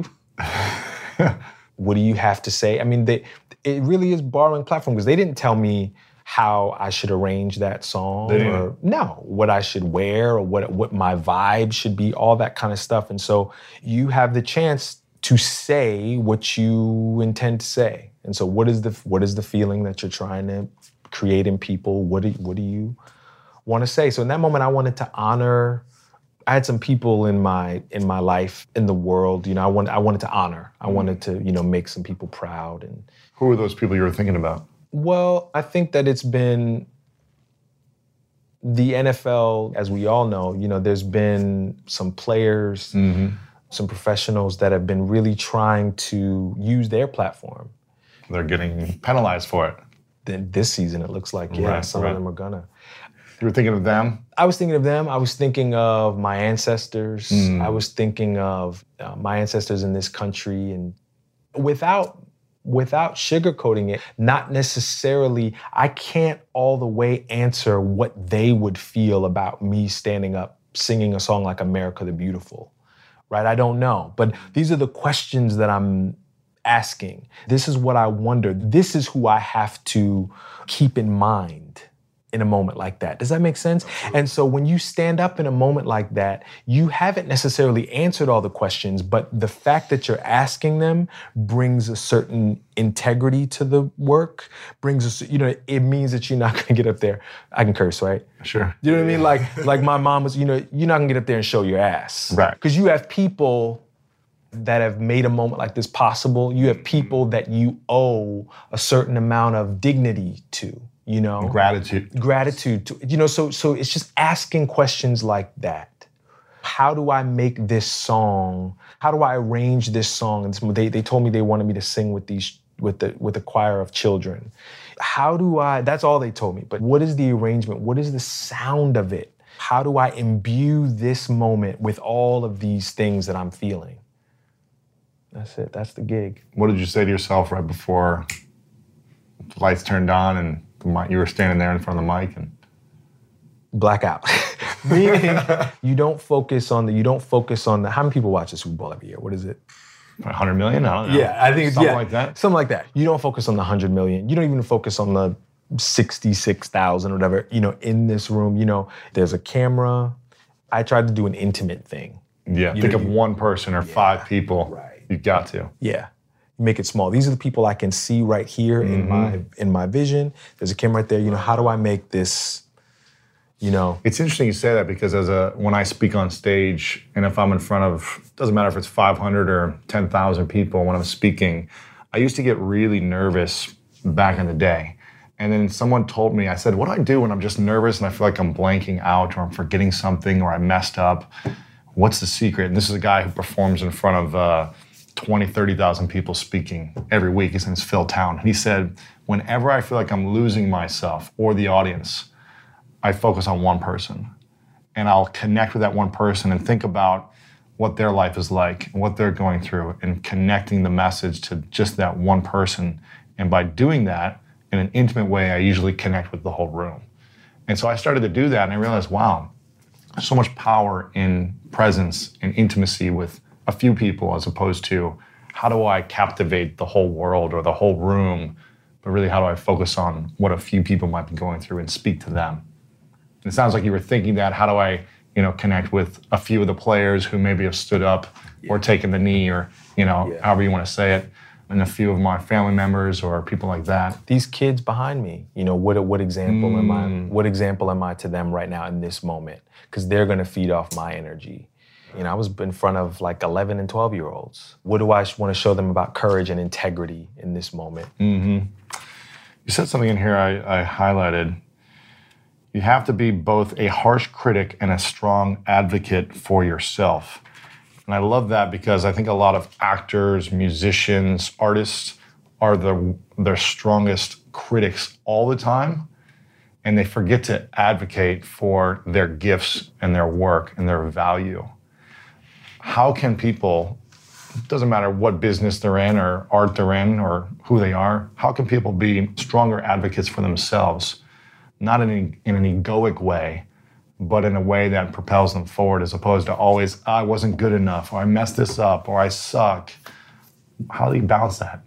What do you have to say? I mean, they, it really is borrowing a platform, because they didn't tell me how I should arrange that song, They didn't. or no, what I should wear, or what what my vibe should be, all that kind of stuff. And so you have the chance to say what you intend to say. And so what is the what is the feeling that you're trying to create in people? What do what do you want to say? So in that moment, I wanted to honor. I had some people in my in my life, in the world, you know, I wanted I wanted to honor. I wanted to, you know, make some people proud. And Who are those people you were thinking about? well, I think that it's been the N F L, as we all know, you know, there's been some players, Mm-hmm. some professionals that have been really trying to use their platform. They're getting penalized for it. Then this season, it looks like, yeah, Right, some right. of them are gonna. You were thinking of them? I was thinking of them. I was thinking of my ancestors. Mm. I was thinking of uh, my ancestors in this country, and without without sugarcoating it, not necessarily, I can't all the way answer what they would feel about me standing up singing a song like America the Beautiful, right? I don't know. But these are the questions that I'm asking. This is what I wonder. This is who I have to keep in mind in a moment like that. Does that make sense? And so when you stand up in a moment like that, you haven't necessarily answered all the questions, but the fact that you're asking them brings a certain integrity to the work, brings a, you know, it means that you're not gonna get up there. I can curse, right? Sure. You know what I mean? Like, like my mom was, you know, you're not gonna get up there and show your ass. Right. Because you have people that have made a moment like this possible. You have people that you owe a certain amount of dignity to. You know, Gratitude. gratitude to, you know, so so it's just asking questions like that. how do I make this song? How do I arrange this song? And they, they told me they wanted me to sing with these with the with a choir of children. How do I, that's all they told me, but what is the arrangement? What is the sound of it? How do I imbue this moment with all of these things that I'm feeling? That's it, that's the gig. What did you say to yourself right before the lights turned on and the mic, you were standing there in front of the mic? And blackout. Meaning you don't focus on the, you don't focus on the, how many people watch the Super Bowl every year? What is it? one hundred million? I don't know. Yeah, I think it's something yeah, like that. Something like that. You don't focus on the one hundred million. You don't even focus on the sixty-six thousand or whatever, you know, in this room. You know, there's a camera. I tried to do an intimate thing. Yeah, You think know, of you- one person or Yeah, five people. right. You've got to. Yeah. Make it small. These are the people I can see right here in my in my vision. There's a camera right there. You know, how do I make this, you know? It's interesting you say that because as a when I speak on stage and if I'm in front of, doesn't matter if it's five hundred or ten thousand people when I'm speaking, I used to get really nervous back in the day. And then someone told me, I said, what do I do when I'm just nervous and I feel like I'm blanking out or I'm forgetting something or I messed up? What's the secret? And this is a guy who performs in front of uh, twenty, thirty thousand people speaking every week. His name's Phil Town. And he said, whenever I feel like I'm losing myself or the audience, I focus on one person. And I'll connect with that one person and think about what their life is like and what they're going through and connecting the message to just that one person. And by doing that in an intimate way, I usually connect with the whole room. And so I started to do that and I realized, wow, there's so much power in presence and intimacy with a few people as opposed to how do I captivate the whole world or the whole room, but really how do I focus on what a few people might be going through and speak to them. And it sounds like you were thinking that, how do I, you know, connect with a few of the players who maybe have stood up yeah. or taken the knee or, you know, yeah. however you want to say it, and a few of my family members or people like that. These kids behind me, you know, what what example Mm. am I? What example am I to them right now in this moment? Because they're going to feed off my energy. You know, I was in front of like eleven and twelve year olds. What do I want to show them about courage and integrity in this moment? Mm-hmm. You said something in here I, I highlighted. You have to be both a harsh critic and a strong advocate for yourself. And I love that because I think a lot of actors, musicians, artists are the, their strongest critics all the time. And they forget to advocate for their gifts and their work and their value. How can people, it doesn't matter what business they're in or art they're in or who they are, how can people be stronger advocates for themselves, not in, a, in an egoic way, but in a way that propels them forward as opposed to always, I wasn't good enough, or I messed this up, or I suck. How do you balance that?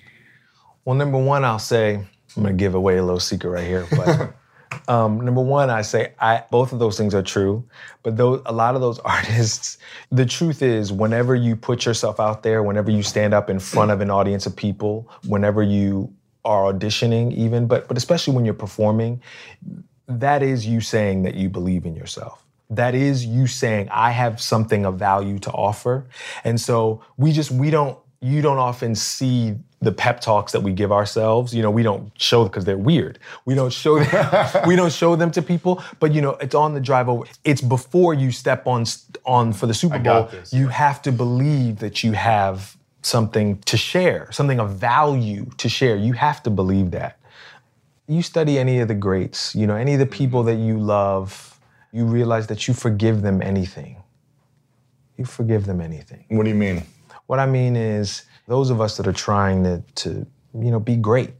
Well, number one, I'll say, I'm gonna give away a little secret right here, but um, number one, I say, I both of those things are true, but those, a lot of those artists, the truth is, whenever you put yourself out there, whenever you stand up in front of an audience of people, whenever you are auditioning even, but but especially when you're performing, that is you saying that you believe in yourself. That is you saying, I have something of value to offer. And so we just, we don't, you don't often see the pep talks that we give ourselves. You know, we don't show because they're weird. We don't show them, we don't show them to people, but you know, it's on the drive over. It's before you step on, on for the Super I Bowl, got this. you have to believe that you have something to share, something of value to share. You have to believe that. You study any of the greats, you know, any of the people that you love, you realize that you forgive them anything. You forgive them anything. What do you mean? What I mean is, those of us that are trying to, to you know, be great,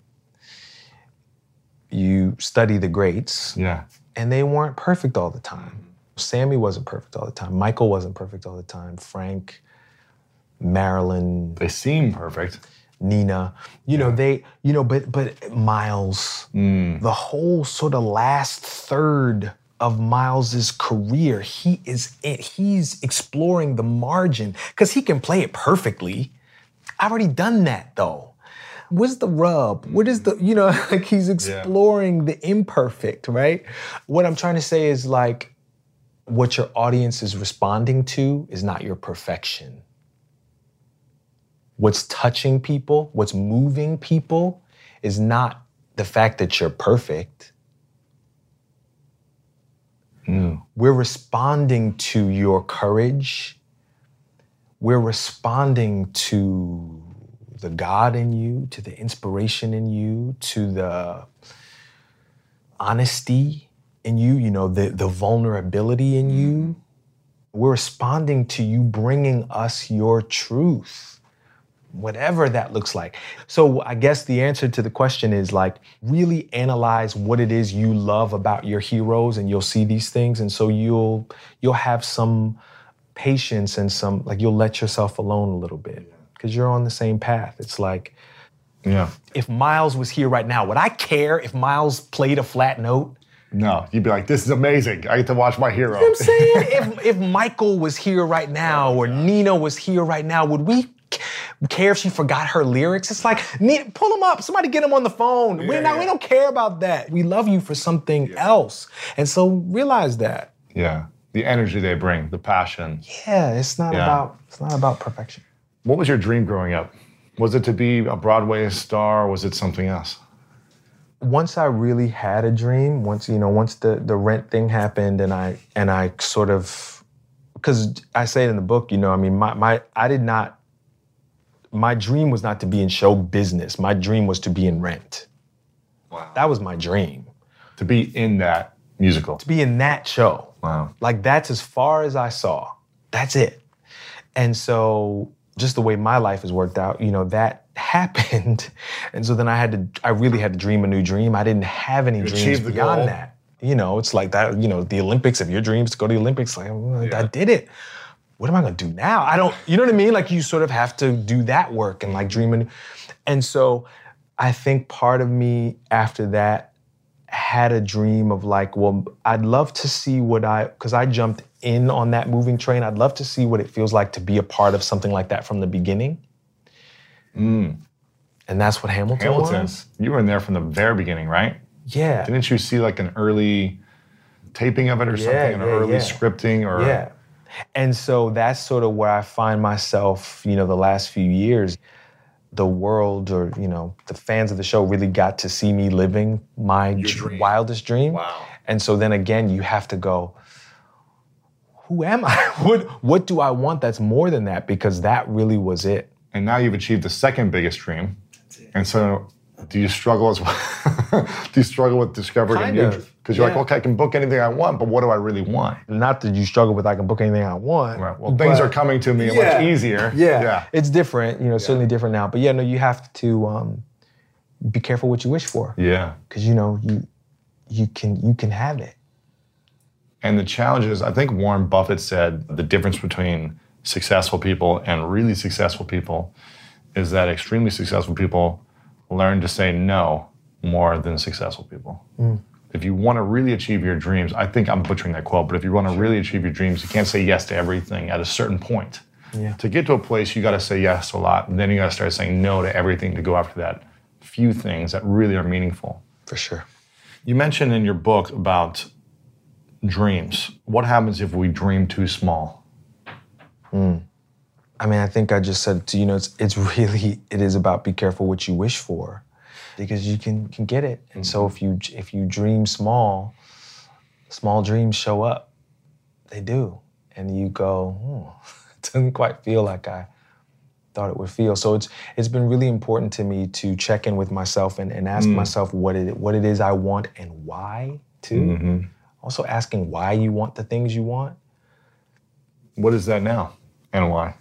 you study the greats, Yeah. and they weren't perfect all the time. Sammy wasn't perfect all the time. Michael wasn't perfect all the time. Frank, Marilyn, They seem perfect. Nina, you know, they, you know, but but Miles, the whole sort of last third of Miles's career, he is in, he's exploring the margin because he can play it perfectly. I've already done that though. What's the rub? What is the, you know, like he's exploring the imperfect, right? What I'm trying to say is like, what your audience is responding to is not your perfection. What's touching people, what's moving people is not the fact that you're perfect. Mm. We're responding to your courage. We're responding to the God in you, to the inspiration in you, to the honesty in you, you know, the, the vulnerability in you. We're responding to you bringing us your truth, whatever that looks like. So I guess the answer to the question is like, really analyze what it is you love about your heroes, and you'll see these things. And so you'll you'll have some patience and some, like you'll let yourself alone a little bit because you're on the same path. It's like, Yeah. if Miles was here right now, would I care if Miles played a flat note? No, you'd be like, this is amazing. I get to watch my hero. You know what I'm saying? if, if Michael was here right now, or Nina was here right now, would we care if she forgot her lyrics? It's like, Nina, pull them up. Somebody get them on the phone. we, Yeah, not, yeah. we don't care about that. We love you for something else. And so realize that. Yeah. The energy they bring, the passion. Yeah, it's not Yeah. about it's not about perfection. What was your dream growing up? Was it to be a Broadway star, or was it something else? Once I really had a dream, once, you know, once the, the rent thing happened and I and I sort of, because I say it in the book, you know, I mean, my, my I did not, my dream was not to be in show business. My dream was to be in Rent. Wow. That was my dream. To be in that musical. To be in that show. Wow. Like that's as far as I saw. That's it. And so just the way my life has worked out, you know, that happened. And so then I had to, I really had to dream a new dream. I didn't have any You dreams achieved the beyond goal. that. You know, it's like that, you know, the Olympics, if your dreams to go to the Olympics, like, well, I did it. What am I gonna do now? I don't, you know what I mean? Like you sort of have to do that work and like dream a new. And so I think part of me after that had a dream of like, well, I'd love to see what I, because I jumped in on that moving train. I'd love to see what it feels like to be a part of something like that from the beginning. Mm. And that's what Hamilton, Hamilton. was. You were in there from the very beginning, right? Yeah. Didn't you see like an early taping of it or Yeah, something, an yeah, early yeah. scripting or? Yeah. And so that's sort of where I find myself, you know, the last few years. The world, or, you know, the fans of the show really got to see me living my Your dr- dream. wildest dream. Wow. And so then again, you have to go, who am I? What, what do I want that's more than that? Because that really was it. And now you've achieved the second biggest dream. And so do you struggle as well? Do you struggle with discovering Kind a new of, dream? Because you're yeah. like, okay, I can book anything I want, but what do I really want? Not that you struggle with I can book anything I want. Right. Well, things but- are coming to me Yeah. much easier. Yeah. Yeah. It's different, you know, certainly different now. But yeah, no, you have to um, be careful what you wish for. Yeah. Because, you know, you you can you can have it. And the challenge is, I think Warren Buffett said the difference between successful people and really successful people is that extremely successful people learn to say no more than successful people. Mm. If you want to really achieve your dreams, I think I'm butchering that quote, but if you want to really achieve your dreams, you can't say yes to everything at a certain point. Yeah. To get to a place, you got to say yes to a lot, and then you got to start saying no to everything to go after that few things that really are meaningful. For sure. You mentioned in your book about dreams. What happens if we dream too small? Mm. I mean, I think I just said, you know, it's it's really, it is about be careful what you wish for, because you can can get it. And so if you if you dream small, small dreams show up. They do. And you go, hmm, it doesn't quite feel like I thought it would feel. So it's it's been really important to me to check in with myself and, and ask Mm. myself what it what it is I want and why, too. Mm-hmm. Also asking why you want the things you want. What is that now and why?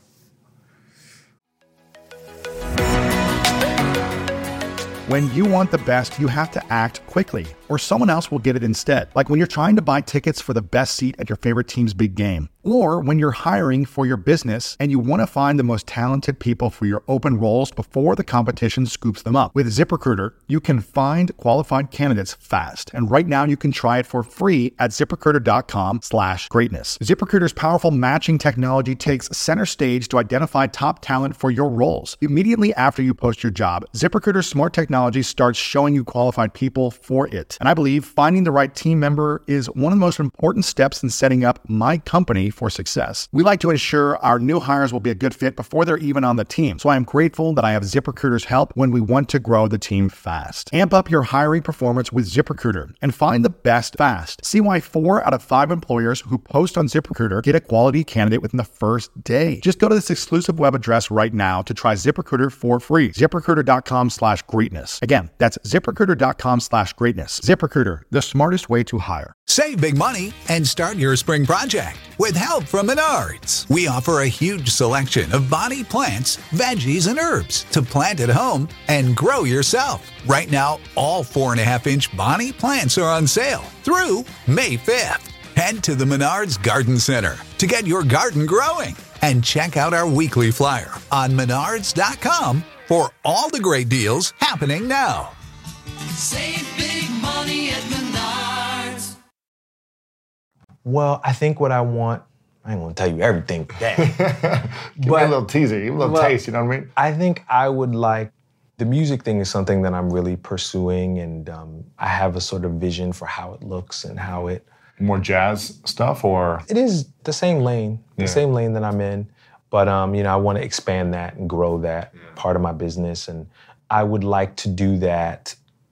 When you want the best, you have to act quickly, or someone else will get it instead. Like when you're trying to buy tickets for the best seat at your favorite team's big game. Or when you're hiring for your business and you want to find the most talented people for your open roles before the competition scoops them up. With ZipRecruiter, you can find qualified candidates fast. And right now you can try it for free at ZipRecruiter.com slash greatness. ZipRecruiter's powerful matching technology takes center stage to identify top talent for your roles. Immediately after you post your job, ZipRecruiter's smart technology starts showing you qualified people for it. And I believe finding the right team member is one of the most important steps in setting up my company for success. We like to ensure our new hires will be a good fit before they're even on the team. So I am grateful that I have ZipRecruiter's help when we want to grow the team fast. Amp up your hiring performance with ZipRecruiter and find the best fast. See why four out of five employers who post on ZipRecruiter get a quality candidate within the first day. Just go to this exclusive web address right now to try ZipRecruiter for free. ZipRecruiter.com slash greatness. Again, that's ZipRecruiter.com slash greatness. ZipRecruiter, the smartest way to hire. Save big money and start your spring project with help from Menards. We offer a huge selection of body plants, veggies, and herbs to plant at home and grow yourself. Right now, all four and a half inch Bonnie plants are on sale through May fifth. Head to the Menards Garden Center to get your garden growing and check out our weekly flyer on menards dot com for all the great deals happening now. Save big money at Menards. Well, I think what I want, I ain't gonna tell you everything today. Give me a little teaser, give me a little Well, taste, you know what I mean? I think I would like, the music thing is something that I'm really pursuing, and um, I have a sort of vision for how it looks and how it, More jazz stuff, or? it is the same lane, the Yeah. same lane that I'm in, but um, you know, I want to expand that and grow that part of my business, and I would like to do that.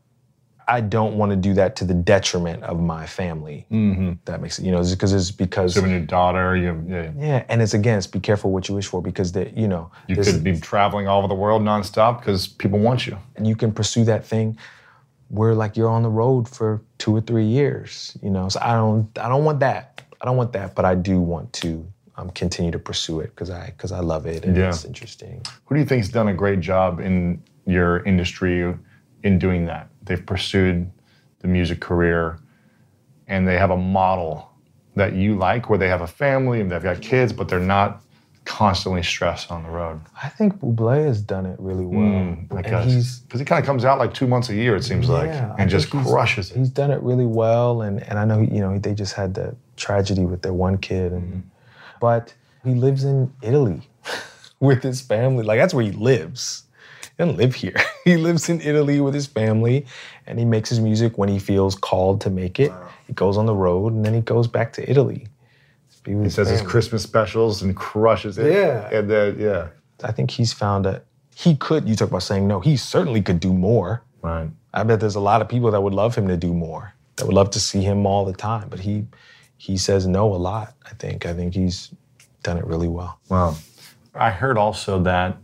I don't want to do that to the detriment of my family. Mm-hmm. That makes it, you know, because it's because You have a new daughter, you, yeah, yeah, and it's again, it's be careful what you wish for, because the, you know, you there's- could be traveling all over the world nonstop because people want you. and you can pursue that thing where like you're on the road for two or three years, you know. So I don't, I don't want that. I don't want that, but I do want to um, continue to pursue it because I, because I love it and Yeah. it's interesting. Who do you think's done a great job in your industry in doing that? They've pursued the music career and they have a model that you like where they have a family and they've got kids, but they're not constantly stressed on the road. I think Bublé has done it really well. Mm, and because he's because he kind of comes out like two months a year, it seems like, yeah, I and just think he's- crushes it. He's done it really well, and and I know, you know, they just had the tragedy with their one kid, and Mm-hmm. but he lives in Italy with his family. Like that's where he lives. He doesn't live here. He lives in Italy with his family, and he makes his music when he feels called to make it. He goes on the road, and then he goes back to Italy. Be with He his says his family. Christmas specials and crushes it. Yeah. And then, yeah. I think he's found a, he could, you talk about saying no, he certainly could do more. Right. I bet there's a lot of people that would love him to do more, that would love to see him all the time, but he he says no a lot, I think. I think he's done it really well. Wow. I heard also that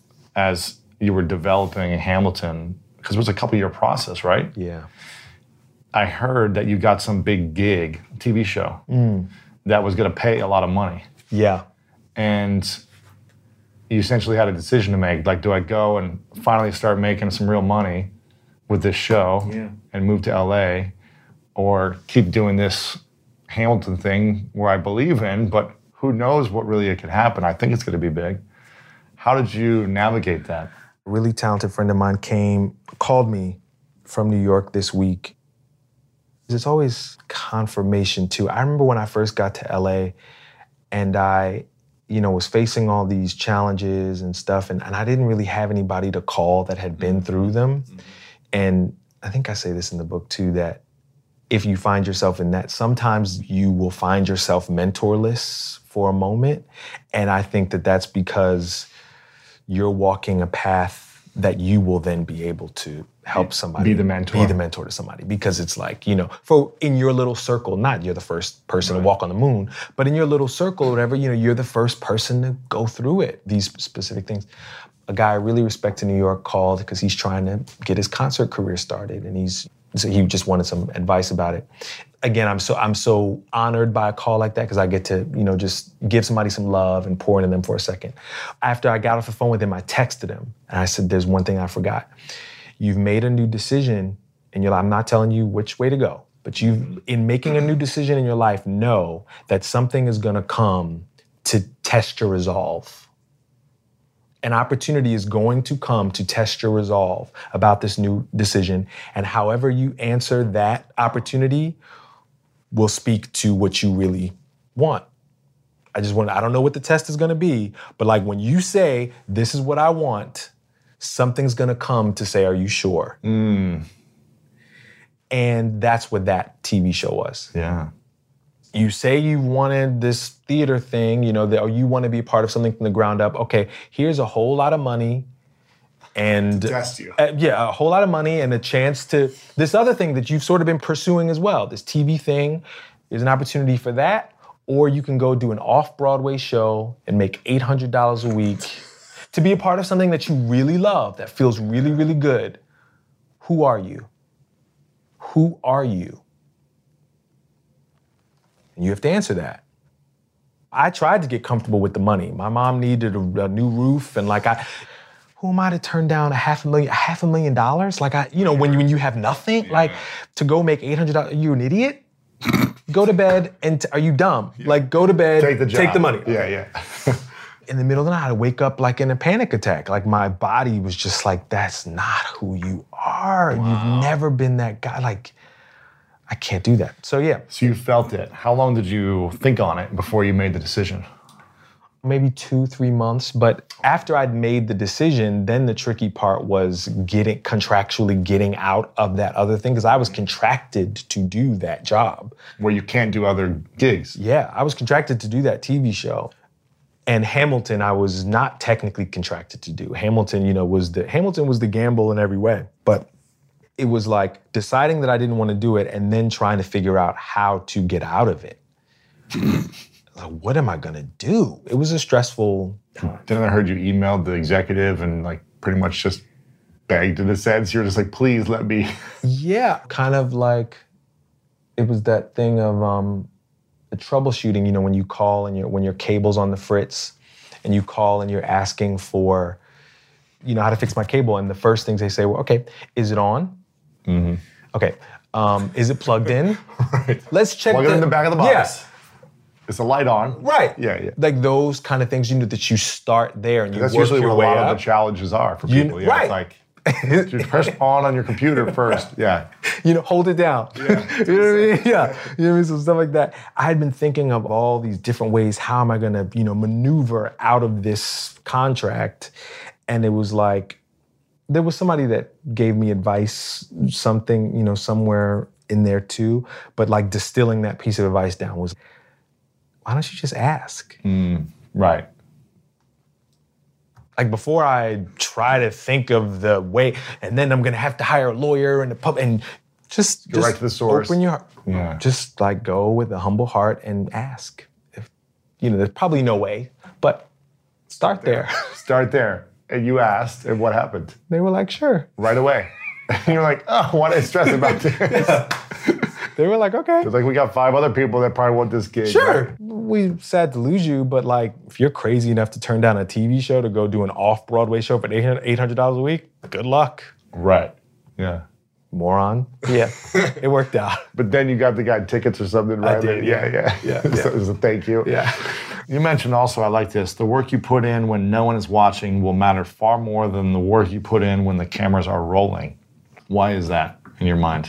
as you were developing Hamilton, because it was a couple year process, right? Yeah. I heard that you got some big gig, T V show, that was going to pay a lot of money. Yeah. And you essentially had a decision to make. Like, do I go and finally start making some real money with this show Yeah. and move to L A, or keep doing this Hamilton thing where I believe in, but who knows what really it could happen. I think it's going to be big. How did you navigate that? A really talented friend of mine came, called me from New York this week. There's always confirmation too. I remember when I first got to L A and I, you know, was facing all these challenges and stuff, and, and I didn't really have anybody to call that had been through them. And I think I say this in the book too, that if you find yourself in that, sometimes you will find yourself mentorless for a moment. And I think that that's because you're walking a path that you will then be able to help somebody. Be the mentor. Be the mentor to somebody. Because it's like, you know, for in your little circle, not you're the first person to walk on the moon, but in your little circle or whatever, you know, you're the first person to go through it, these specific things. A guy I really respect in New York called because he's trying to get his concert career started, and he's so he just wanted some advice about it. Again, I'm so I'm so honored by a call like that because I get to, you know, just give somebody some love and pour into them for a second. After I got off the phone with him, I texted him and I said, "There's one thing I forgot. You've made a new decision, and you're. I'm not telling you which way to go, but you, in making a new decision in your life, know that something is going to come to test your resolve." An opportunity is going to come to test your resolve about this new decision. And however you answer that opportunity will speak to what you really want. I just want, I don't know what the test is gonna be, but like when you say, this is what I want, something's gonna come to say, are you sure? Mm. And that's what that T V show was. Yeah. You say you wanted this theater thing, you know, that, or you want to be a part of something from the ground up. Okay, here's a whole lot of money and Test you. uh, yeah, a whole lot of money and a chance to this other thing that you've sort of been pursuing as well. This T V thing, there's an opportunity for that, or you can go do an off-Broadway show and make eight hundred dollars a week to be a part of something that you really love, that feels really, really good. Who are you? Who are you? And you have to answer that. I tried to get comfortable with the money. My mom needed a, a new roof, and like I, who am I to turn down a half a million, a half a million dollars? Like I, you know, when you when you have nothing, yeah. like to go make eight hundred dollars. You an idiot? Go to bed and t- are you dumb? Yeah. Like go to bed, take the job. Take the money. Yeah, yeah. In the middle of the night, I wake up like in a panic attack. Like my body was just like, that's not who you are. Wow. You've never been that guy. Like. I can't do that. So yeah. So you felt it. How long did you think on it before you made the decision? Maybe two, three months. But after I'd made the decision, then the tricky part was getting contractually getting out of that other thing, because I was contracted to do that job. Where you can't do other gigs. Yeah, I was contracted to do that T V show. And Hamilton, I was not technically contracted to do. Hamilton, you know, was the Hamilton was the gamble in every way. But it was like deciding that I didn't want to do it and then trying to figure out how to get out of it. Like, what am I gonna do? It was a stressful time. Then I heard you emailed the executive and like pretty much just begged in a sense. You're just like, please let me. Yeah, kind of like it was that thing of um, the troubleshooting, you know, when you call and you're, when your cable's on the fritz and you call and you're asking for, you know, how to fix my cable. And the first things they say, well, okay, is it on? Mm-hmm. Okay, um, is it plugged in? Right. Let's check Plug the, it in the back of the box. Yeah. Is the light on? Right. Yeah, yeah. Like those kind of things, you know, that you start there and you That's work usually your what a way lot up. of the challenges are for You- people. Yeah, right. It's like, you press on on your computer first. Yeah. You know, hold it down. Yeah. You know what I mean? Yeah. You know what I mean? So stuff like that. I had been thinking of all these different ways, how am I gonna, you know, maneuver out of this contract? And it was like, there was somebody that gave me advice, something, you know, somewhere in there too. But like distilling that piece of advice down was, why don't you just ask? Mm, right. Like before I try to think of the way, and then I'm gonna have to hire a lawyer and a pub, and just, Go just right to the source. Open your heart. Yeah. Just like go with a humble heart and ask. If, you know, there's probably no way, but start there. Start there. And you asked, and what happened? They were like, sure. Right away. And you're like, oh, why did I stress about this? They were like, okay. It's like, we got five other people that probably want this gig. Sure. Right? We sad to lose you, but like, if you're crazy enough to turn down a T V show to go do an off-Broadway show for eight hundred dollars a week, good luck. Right. Yeah. Moron. Yeah, it worked out. But then you got the guy tickets or something, right? I did, yeah, yeah. yeah. So yeah. it was a thank you. Yeah. You mentioned also, I like this, the work you put in when no one is watching will matter far more than the work you put in when the cameras are rolling. Why is that in your mind?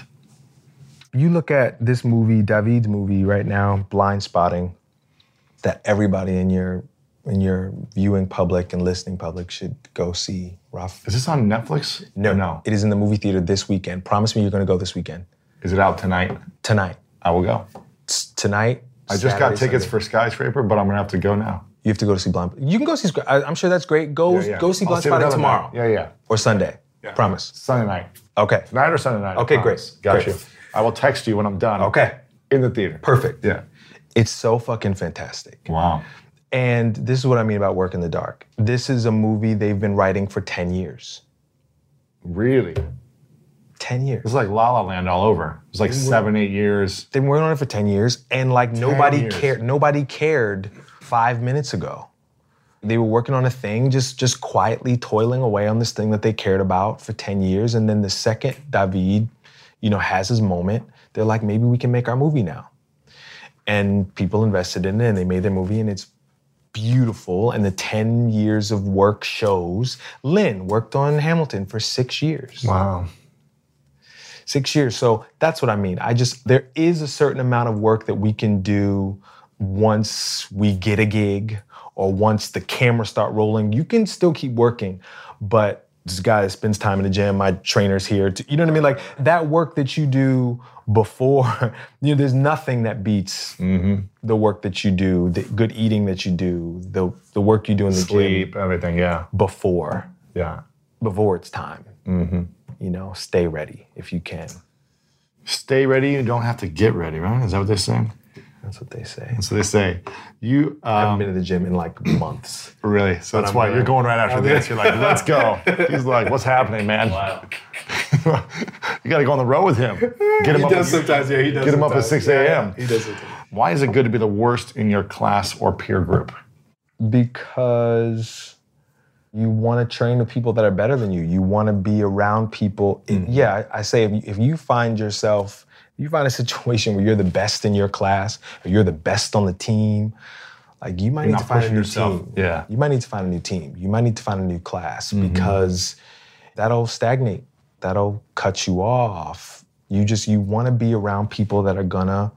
You look at this movie, David's movie right now, Blind Spotting, that everybody in your in your viewing public and listening public should go see. Raf. Is this on Netflix? No, no. It is in the movie theater this weekend. Promise me you're going to go this weekend. Is it out tonight? Tonight. I will go. It's tonight. I just got Saturday, tickets Sunday. for Skyscraper, but I'm gonna have to go now. You have to go to see Blind. You can go see. I- I'm sure that's great. Go Yeah, yeah. go see I'll Blind see it Spotting another tomorrow. night. Yeah, yeah. Or Sunday. Yeah. Promise. Sunday night. Okay. Tonight or Sunday night? I Okay, promise. great. Got Great. you. I will text you when I'm done. Okay. In the theater. Perfect. Yeah. It's so fucking fantastic. Wow. And this is what I mean about Work in the Dark. This is a movie they've been writing for ten years. Really? ten years. It's like La La Land all over. It's like seven, eight years. They've been working on it for ten years, and like nobody years. cared. Nobody cared five minutes ago. They were working on a thing, just just quietly toiling away on this thing that they cared about for ten years. And then the second David, you know, has his moment, they're like, maybe we can make our movie now. And people invested in it, and they made their movie, and it's beautiful. And the ten years of work shows. Lynn worked on Hamilton for six years. Wow. Six years. So that's what I mean. I just, there is a certain amount of work that we can do once we get a gig or once the cameras start rolling. You can still keep working, but this guy that spends time in the gym, my trainer's here. To, you know what I mean? Like that work that you do before, you know, there's nothing that beats Mm-hmm. the work that you do, the good eating that you do, the the work you do in the Sleep, gym everything, yeah. before, Yeah. before it's time. Mm-hmm. You know, stay ready if you can. Stay ready, you don't have to get ready, right? Is that what they're saying? That's what they say. That's what they say. You, I haven't um, been to the gym in like months. really, so that's I'm why gonna- you're going right after this. You're like, let's go. He's like, what's happening, man? You got to go on the road with him. Get him up. sometimes, yeah, he does Get him up at six a.m. He does sometimes. Why is it good to be the worst in your class or peer group? Because you want to train the people that are better than you. You want to be around people. Mm-hmm. Yeah, I, I say if you, if you find yourself, if you find a situation where you're the best in your class, or you're the best on the team, like you might You're need not to find a pushing new yourself. team. Yeah. You might need to find a new team. You might need to find a new class Mm-hmm. because that'll stagnate. That'll cut you off. You just, you want to be around people that are gonna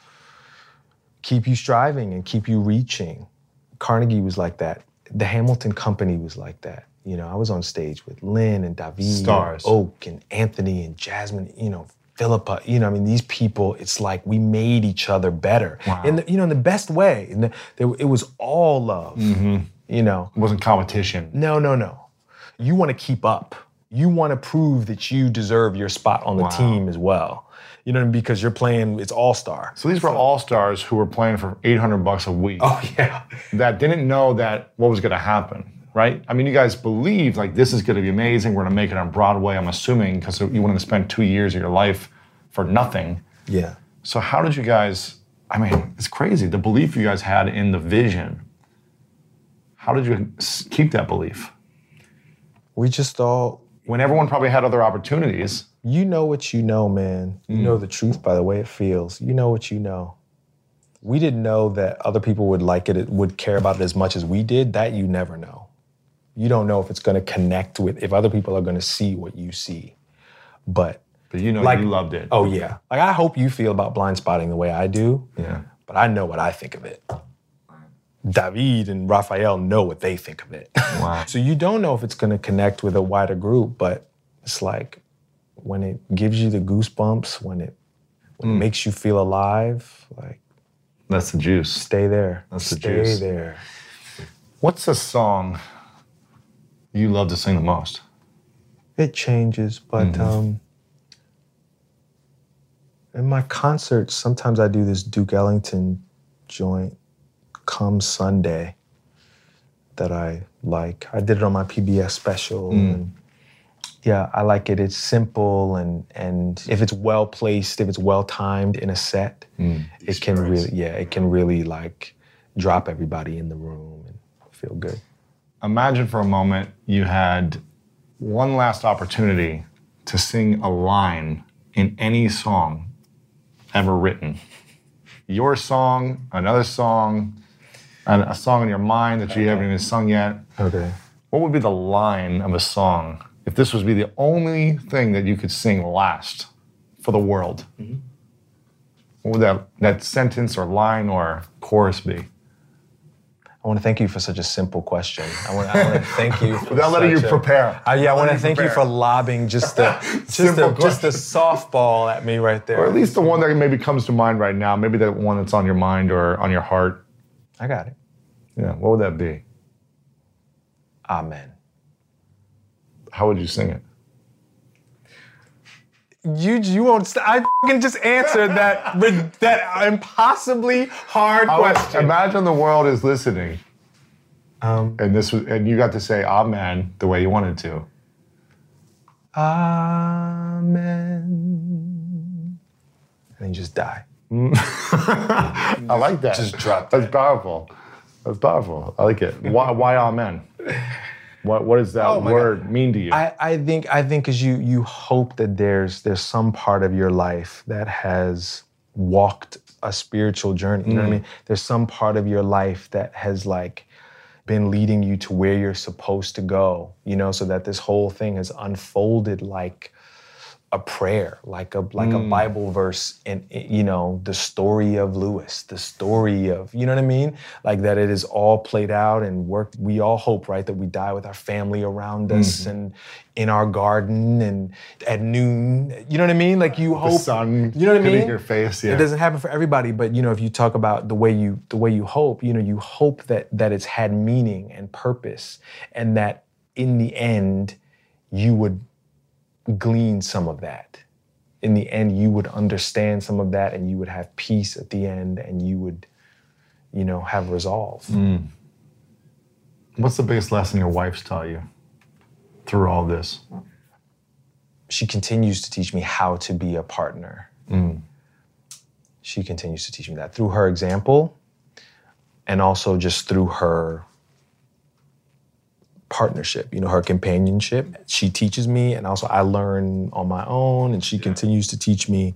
keep you striving and keep you reaching. Carnegie was like that. The Hamilton Company was like that. You know, I was on stage with Lynn and David, Stars. and Oak and Anthony and Jasmine, you know, Philippa, you know, I mean, these people, it's like we made each other better. Wow. In the, you know, in the best way. And the, there, it was all love, you know. It wasn't competition. No, no, no. You want to keep up. You want to prove that you deserve your spot on the Wow. team as well. You know what I mean? Because you're playing, it's all-star. So these were all-stars who were playing for eight hundred bucks a week. Oh, yeah. That didn't know that what was going to happen, right? I mean, you guys believed like this is going to be amazing. We're going to make it on Broadway. I'm assuming because you wanted to spend two years of your life for nothing. Yeah. So how did you guys? I mean, it's crazy the belief you guys had in the vision. How did you s- keep that belief We just all, when everyone probably had other opportunities? you know what you know, man. You know the truth by the way it feels. You know what you know. We didn't know that other people would like it, would care about it as much as we did. That you never know. You don't know if it's going to connect with, if other people are going to see what you see. But But you know, Like- you loved it. oh yeah, like I hope you feel about Blind Spotting the way I do. Yeah. But I know what I think of it. David and Raphael know what they think of it. Wow. So you don't know if it's going to connect with a wider group, but it's like when it gives you the goosebumps, when it when it makes you feel alive, like That's the juice. stay there. That's the stay juice. there. What's a song you love to sing the most? It changes, but um, in my concerts, sometimes I do this Duke Ellington joint, Come Sunday, that I like. I did it on my P B S special. And yeah, I like it. It's simple, and and if it's well placed, if it's well timed in a set, it can really, yeah, it can really like drop everybody in the room and feel good. Imagine for a moment you had one last opportunity to sing a line in any song ever written. Your song, another song, and a song in your mind that you haven't even sung yet. Okay. What would be the line of a song if this was be the only thing that you could sing last for the world? What would that, that sentence or line or chorus be? I want to thank you for such a simple question. I want, I want to thank you for Without letting you such a- prepare. Uh, yeah, I want to you thank you prepare. for lobbing just the just Simple a, just a question. softball at me right there. Or at least the one that maybe comes to mind right now, maybe that one that's on your mind or on your heart. I got it. Yeah, what would that be? Amen. How would you sing it? You you won't. St- I fucking just answered that rid- that impossibly hard question. Imagine the world is listening, Um, and this was, and you got to say "Amen" the way you wanted to. Amen. And then you just die. I like that. Just drop That's powerful. That's powerful. I like it. Why? Why Amen? What What does that Oh my word mean to you? I, I think I think because you you hope that there's there's some part of your life that has walked a spiritual journey. You know what I mean? There's some part of your life that has like been leading you to where you're supposed to go. You know, so that this whole thing has unfolded like a prayer, like a like mm. a Bible verse, and you know, the story of Lewis, the story of, you know what I mean? Like that it is all played out and worked. We all hope, right, that we die with our family around us mm-hmm. and in our garden and at noon. You know what I mean? Like you hope, the sun, you know what I mean? Hitting your face. Yeah. It doesn't happen for everybody, but you know, if you talk about the way you the way you hope, you know, you hope that that it's had meaning and purpose, and that in the end, you would glean some of that. In the end, you would understand some of that, and you would have peace at the end, and you would, you know, have resolve. Mm. What's the biggest lesson your wife's taught you through all this? She continues to teach me how to be a partner. Mm. She continues to teach me that through her example, and also just through her partnership, you know, her companionship. She teaches me, and also I learn on my own, and she yeah. continues to teach me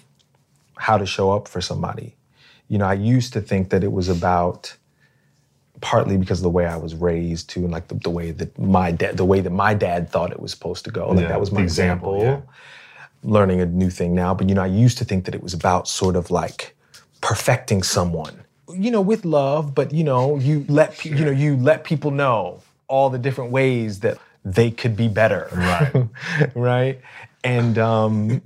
how to show up for somebody. You know, I used to think that it was about, partly because of the way I was raised too, and like the, the way that my dad, the way that my dad thought it was supposed to go. Like yeah, that was my example. example yeah. Learning a new thing now, but you know, I used to think that it was about sort of like perfecting someone, you know, with love, but you know, you let pe- you know, you let people know all the different ways that they could be better. Right. Right? And um,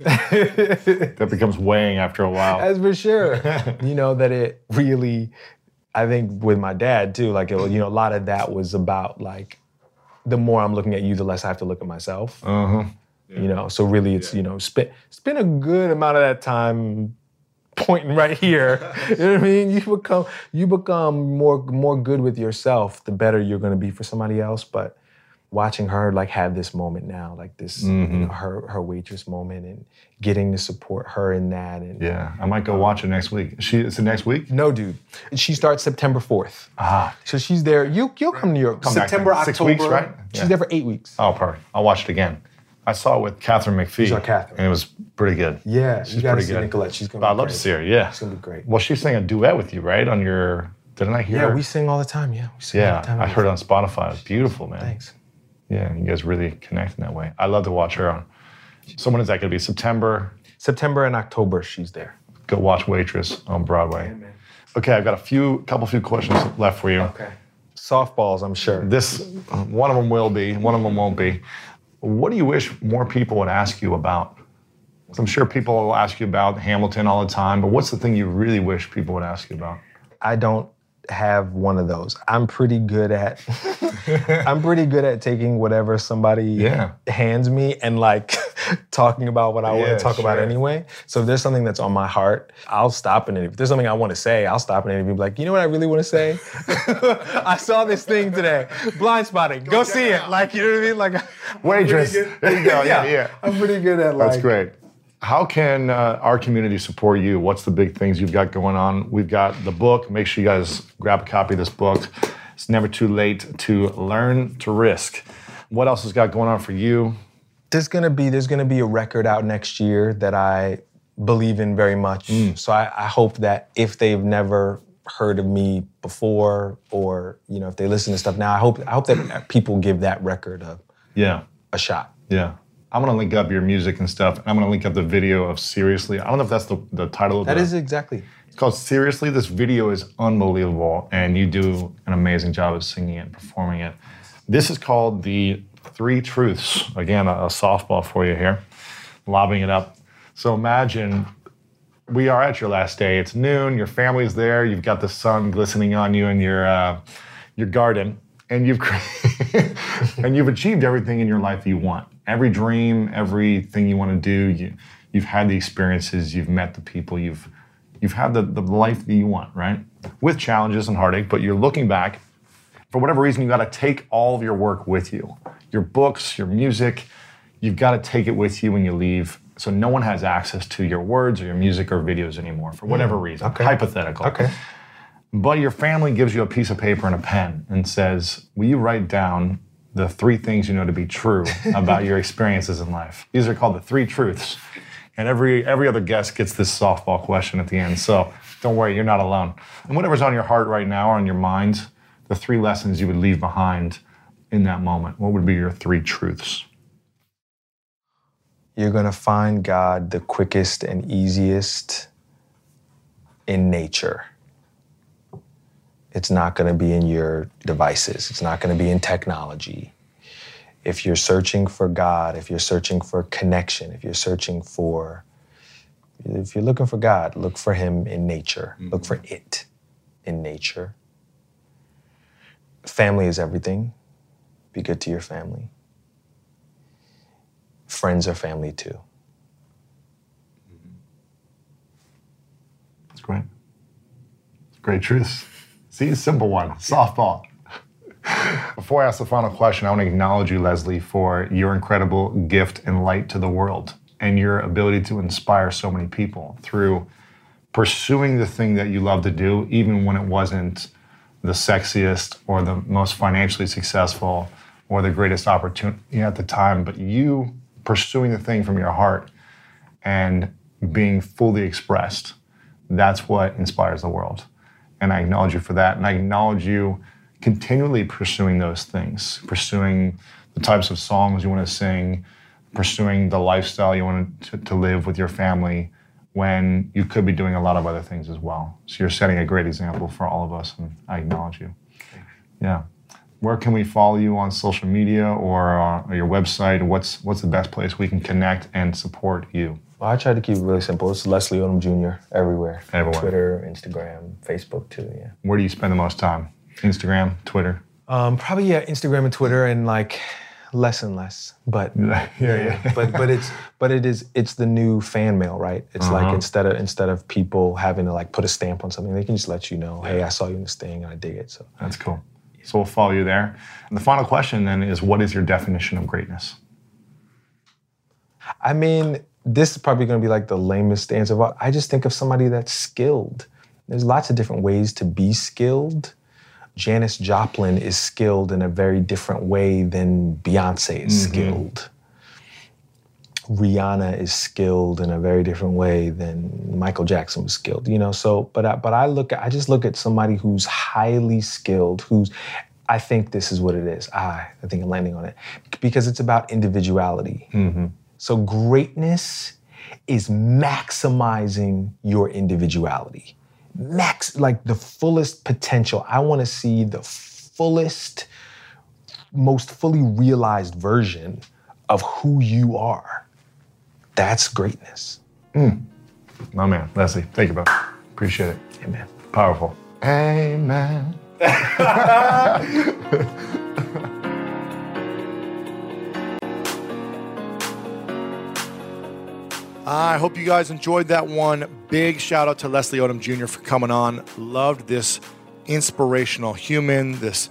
that becomes weighing after a while. That's for sure. You know, that it really, I think with my dad too, like, it, you know, a lot of that was about like, the more I'm looking at you, the less I have to look at myself. Uh-huh. Yeah. You know, so really it's, yeah. you know, spend, spend a good amount of that time pointing right here. You know what I mean? You become you become more more good with yourself, the better you're gonna be for somebody else. But watching her like have this moment now, like this, mm-hmm. you know, her her waitress moment, and getting to support her in that. And yeah, I might go watch it next week. She it's the next week? No, dude. She starts September fourth. Ah. So she's there. You you'll come to New York. Come September, back October. Six weeks, right? She's yeah. there for eight weeks. Oh, perfect. I'll watch it again. I saw it with Catherine McPhee. You saw Catherine. And it was pretty good. Yeah, she's you gotta pretty see good. Nicolette. She's gonna but be I'd love great. to see her, yeah. She's gonna be great. Well, she sang a duet with you, right? On your, didn't I hear Yeah, her? we sing all the time, yeah. We sing yeah, all the time. I heard it on Spotify. It's beautiful, man. Thanks. Yeah, you guys really connect in that way. I love to watch her on. So when is that gonna be? September? September and October, she's there. Go watch Waitress on Broadway. Yeah, man. Okay, I've got a few, couple few questions left for you. Okay. Softballs, I'm sure. This, one of them will be, one of them won't be. What do you wish more people would ask you about? I'm sure people will ask you about Hamilton all the time, but what's the thing you really wish people would ask you about? I don't have one of those. I'm pretty good at, I'm pretty good at taking whatever somebody yeah. hands me and like talking about what I yeah, want to talk sure. about anyway. So if there's something that's on my heart, I'll stop and if there's something I want to say, I'll stop and be like, you know what I really want to say? I saw this thing today, Blind Spotting. Go, Go see it. Out. Like, you know what I mean? Like, Waitress. There you go. Yeah, yeah. I'm pretty good at like. That's great. How can uh, our community support you? What's the big things you've got going on? We've got the book. Make sure you guys grab a copy of this book. It's never too late to learn to risk. What else has got going on for you? There's gonna be there's gonna be a record out next year that I believe in very much. Mm. So I, I hope that if they've never heard of me before, or you know, if they listen to stuff now, I hope I hope that people give that record a yeah a shot. Yeah. I'm gonna link up your music and stuff, and I'm gonna link up the video of Seriously. I don't know if that's the, the title of that the... That is exactly. It's called Seriously. This video is unbelievable, and you do an amazing job of singing it and performing it. This is called The Three Truths. Again, a, a softball for you here, lobbing it up. So imagine we are at your last day. It's noon, your family's there, you've got the sun glistening on you in your, uh, your garden, and you've, and you've achieved everything in your life you want. Every dream, everything you want to do, you, you've had the experiences, you've met the people, you've you've had the, the life that you want, right? With challenges and heartache, but you're looking back. For whatever reason, you got to take all of your work with you. Your books, your music, you've got to take it with you when you leave. So no one has access to your words or your music or videos anymore, for whatever mm, reason. Okay. Hypothetical. Okay. But your family gives you a piece of paper and a pen and says, will you write down the three things you know to be true about your experiences in life? These are called the three truths. And every every other guest gets this softball question at the end. So don't worry, you're not alone. And whatever's on your heart right now or on your mind, the three lessons you would leave behind in that moment, what would be your three truths? you're going to find God the quickest and easiest in nature. It's not going to be in your devices. It's not going to be in technology. If you're searching for God, if you're searching for connection, if you're searching for, if you're looking for God, look for him in nature. Mm-hmm. Look for it in nature. Family is everything. Be good to your family. Friends are family too. That's great. Great truth. See, simple one, softball. Before I ask the final question, I want to acknowledge you, Leslie, for your incredible gift and light to the world and your ability to inspire so many people through pursuing the thing that you love to do, even when it wasn't the sexiest or the most financially successful or the greatest opportunity at the time, but you pursuing the thing from your heart and being fully expressed. That's what inspires the world. And I acknowledge you for that. And I acknowledge you continually pursuing those things, pursuing the types of songs you want to sing, pursuing the lifestyle you want to, to live with your family when you could be doing a lot of other things as well. So you're setting a great example for all of us, and I acknowledge you. Yeah. Where can we follow you on social media or, uh, or your website? What's what's the best place we can connect and support you? Well, I try to keep it really simple. It's Leslie Odom Junior everywhere. Everywhere. Twitter, Instagram, Facebook too, yeah. Where do you spend the most time? Instagram, Twitter? Um, probably, yeah, Instagram and Twitter, and like less and less. But yeah, yeah. but but it's but it is it's the new fan mail, right? It's uh-huh. like instead of instead of people having to like put a stamp on something, they can just let you know, hey, I saw you in this thing and I dig it. So that's cool. So we'll follow you there. And the final question then is, what is your definition of greatness? I mean, this is probably going to be like the lamest answer of all. I just think of somebody that's skilled. There's lots of different ways to be skilled. Janis Joplin is skilled in a very different way than Beyonce is mm-hmm. skilled. Rihanna is skilled in a very different way than Michael Jackson was skilled, you know? So, but I, but I look at, I just look at somebody who's highly skilled, who's, I think this is what it is. I, I think I'm landing on it. Because it's about individuality. Mm-hmm. So greatness is maximizing your individuality. Max, like the fullest potential. I want to see the fullest, most fully realized version of who you are. That's greatness. Mm. My man, Leslie, thank you, bro. Appreciate it. Amen. Powerful. Amen. I hope you guys enjoyed that one. Big shout out to Leslie Odom Junior for coming on. Loved this inspirational human, this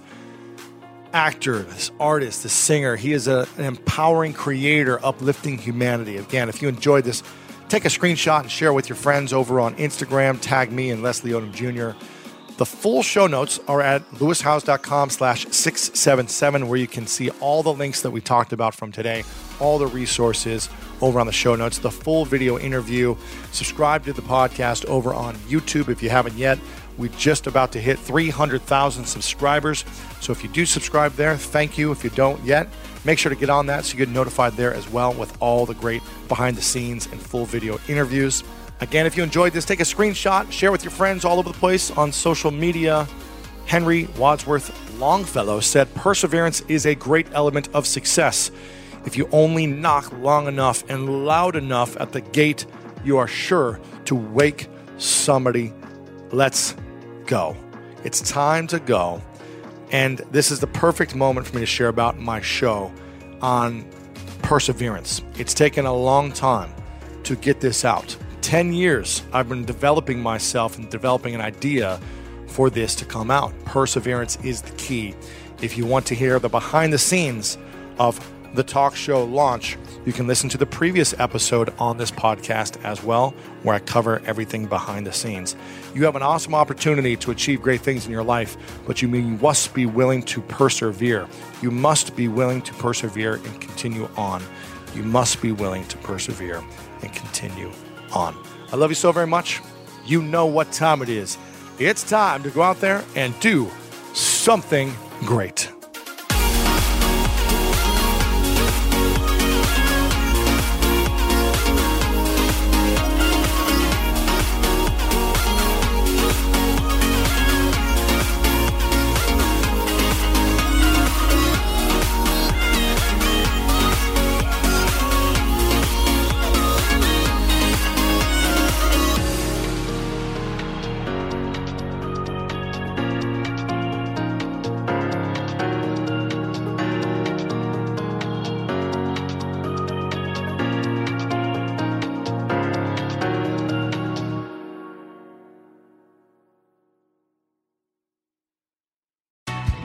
actor, this artist, this singer. He is a, an empowering creator, uplifting humanity. Again, if you enjoyed this, take a screenshot and share it with your friends over on Instagram. Tag me and Leslie Odom Junior The full show notes are at lewishowes.com slash 677, where you can see all the links that we talked about from today, all the resources over on the show notes, the full video interview. Subscribe to the podcast over on YouTube if you haven't yet. We're just about to hit three hundred thousand subscribers. So if you do subscribe there, thank you. If you don't yet, make sure to get on that so you get notified there as well with all the great behind the scenes and full video interviews. Again, if you enjoyed this, take a screenshot, share with your friends all over the place on social media. Henry Wadsworth Longfellow said, "Perseverance is a great element of success. If you only knock long enough and loud enough at the gate, you are sure to wake somebody. Let's go." It's time to go. And this is the perfect moment for me to share about my show on perseverance. It's taken a long time to get this out. ten years I've been developing myself and developing an idea for this to come out. Perseverance is the key. If you want to hear the behind the scenes of the talk show launch, you can listen to the previous episode on this podcast as well, where I cover everything behind the scenes. You have an awesome opportunity to achieve great things in your life, but you must be willing to persevere. You must be willing to persevere and continue on. You must be willing to persevere and continue on. I love you so very much. You know what time it is. It's time to go out there and do something great.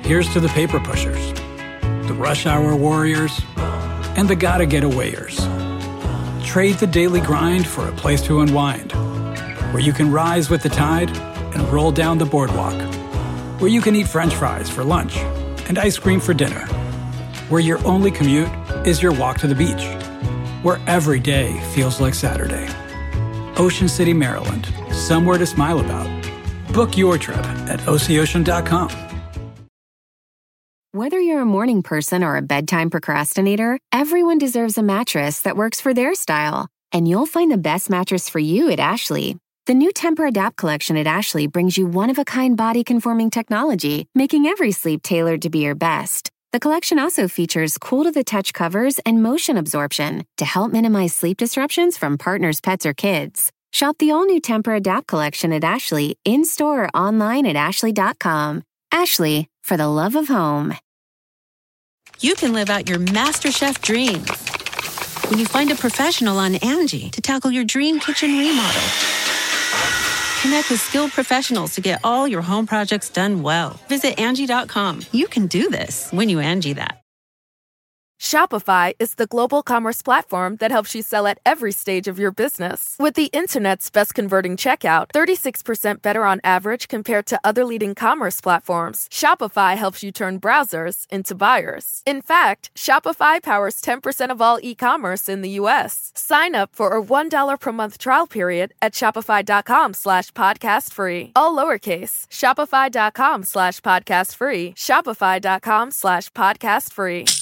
Here's to the paper pushers, the rush hour warriors, and the gotta get awayers. Trade the daily grind for a place to unwind, where you can rise with the tide and roll down the boardwalk, where you can eat French fries for lunch and ice cream for dinner, where your only commute is your walk to the beach, where every day feels like Saturday. Ocean City, Maryland, somewhere to smile about. Book your trip at O C ocean dot com. Whether you're a morning person or a bedtime procrastinator, everyone deserves a mattress that works for their style. And you'll find the best mattress for you at Ashley. The new Tempur-Adapt collection at Ashley brings you one-of-a-kind body-conforming technology, making every sleep tailored to be your best. The collection also features cool-to-the-touch covers and motion absorption to help minimize sleep disruptions from partners, pets, or kids. Shop the all-new Tempur-Adapt collection at Ashley, in-store or online at ashley dot com. Ashley, for the love of home. You can live out your MasterChef dreams when you find a professional on Angie to tackle your dream kitchen remodel. Connect with skilled professionals to get all your home projects done well. Visit Angie dot com. You can do this when you Angie that. Shopify is the global commerce platform that helps you sell at every stage of your business. With the internet's best converting checkout, thirty-six percent better on average compared to other leading commerce platforms, Shopify helps you turn browsers into buyers. In fact, Shopify powers ten percent of all e-commerce in the U S. Sign up for a one dollar per month trial period at shopify.com slash podcast free. All lowercase, shopify.com slash podcast free, shopify.com slash podcast free.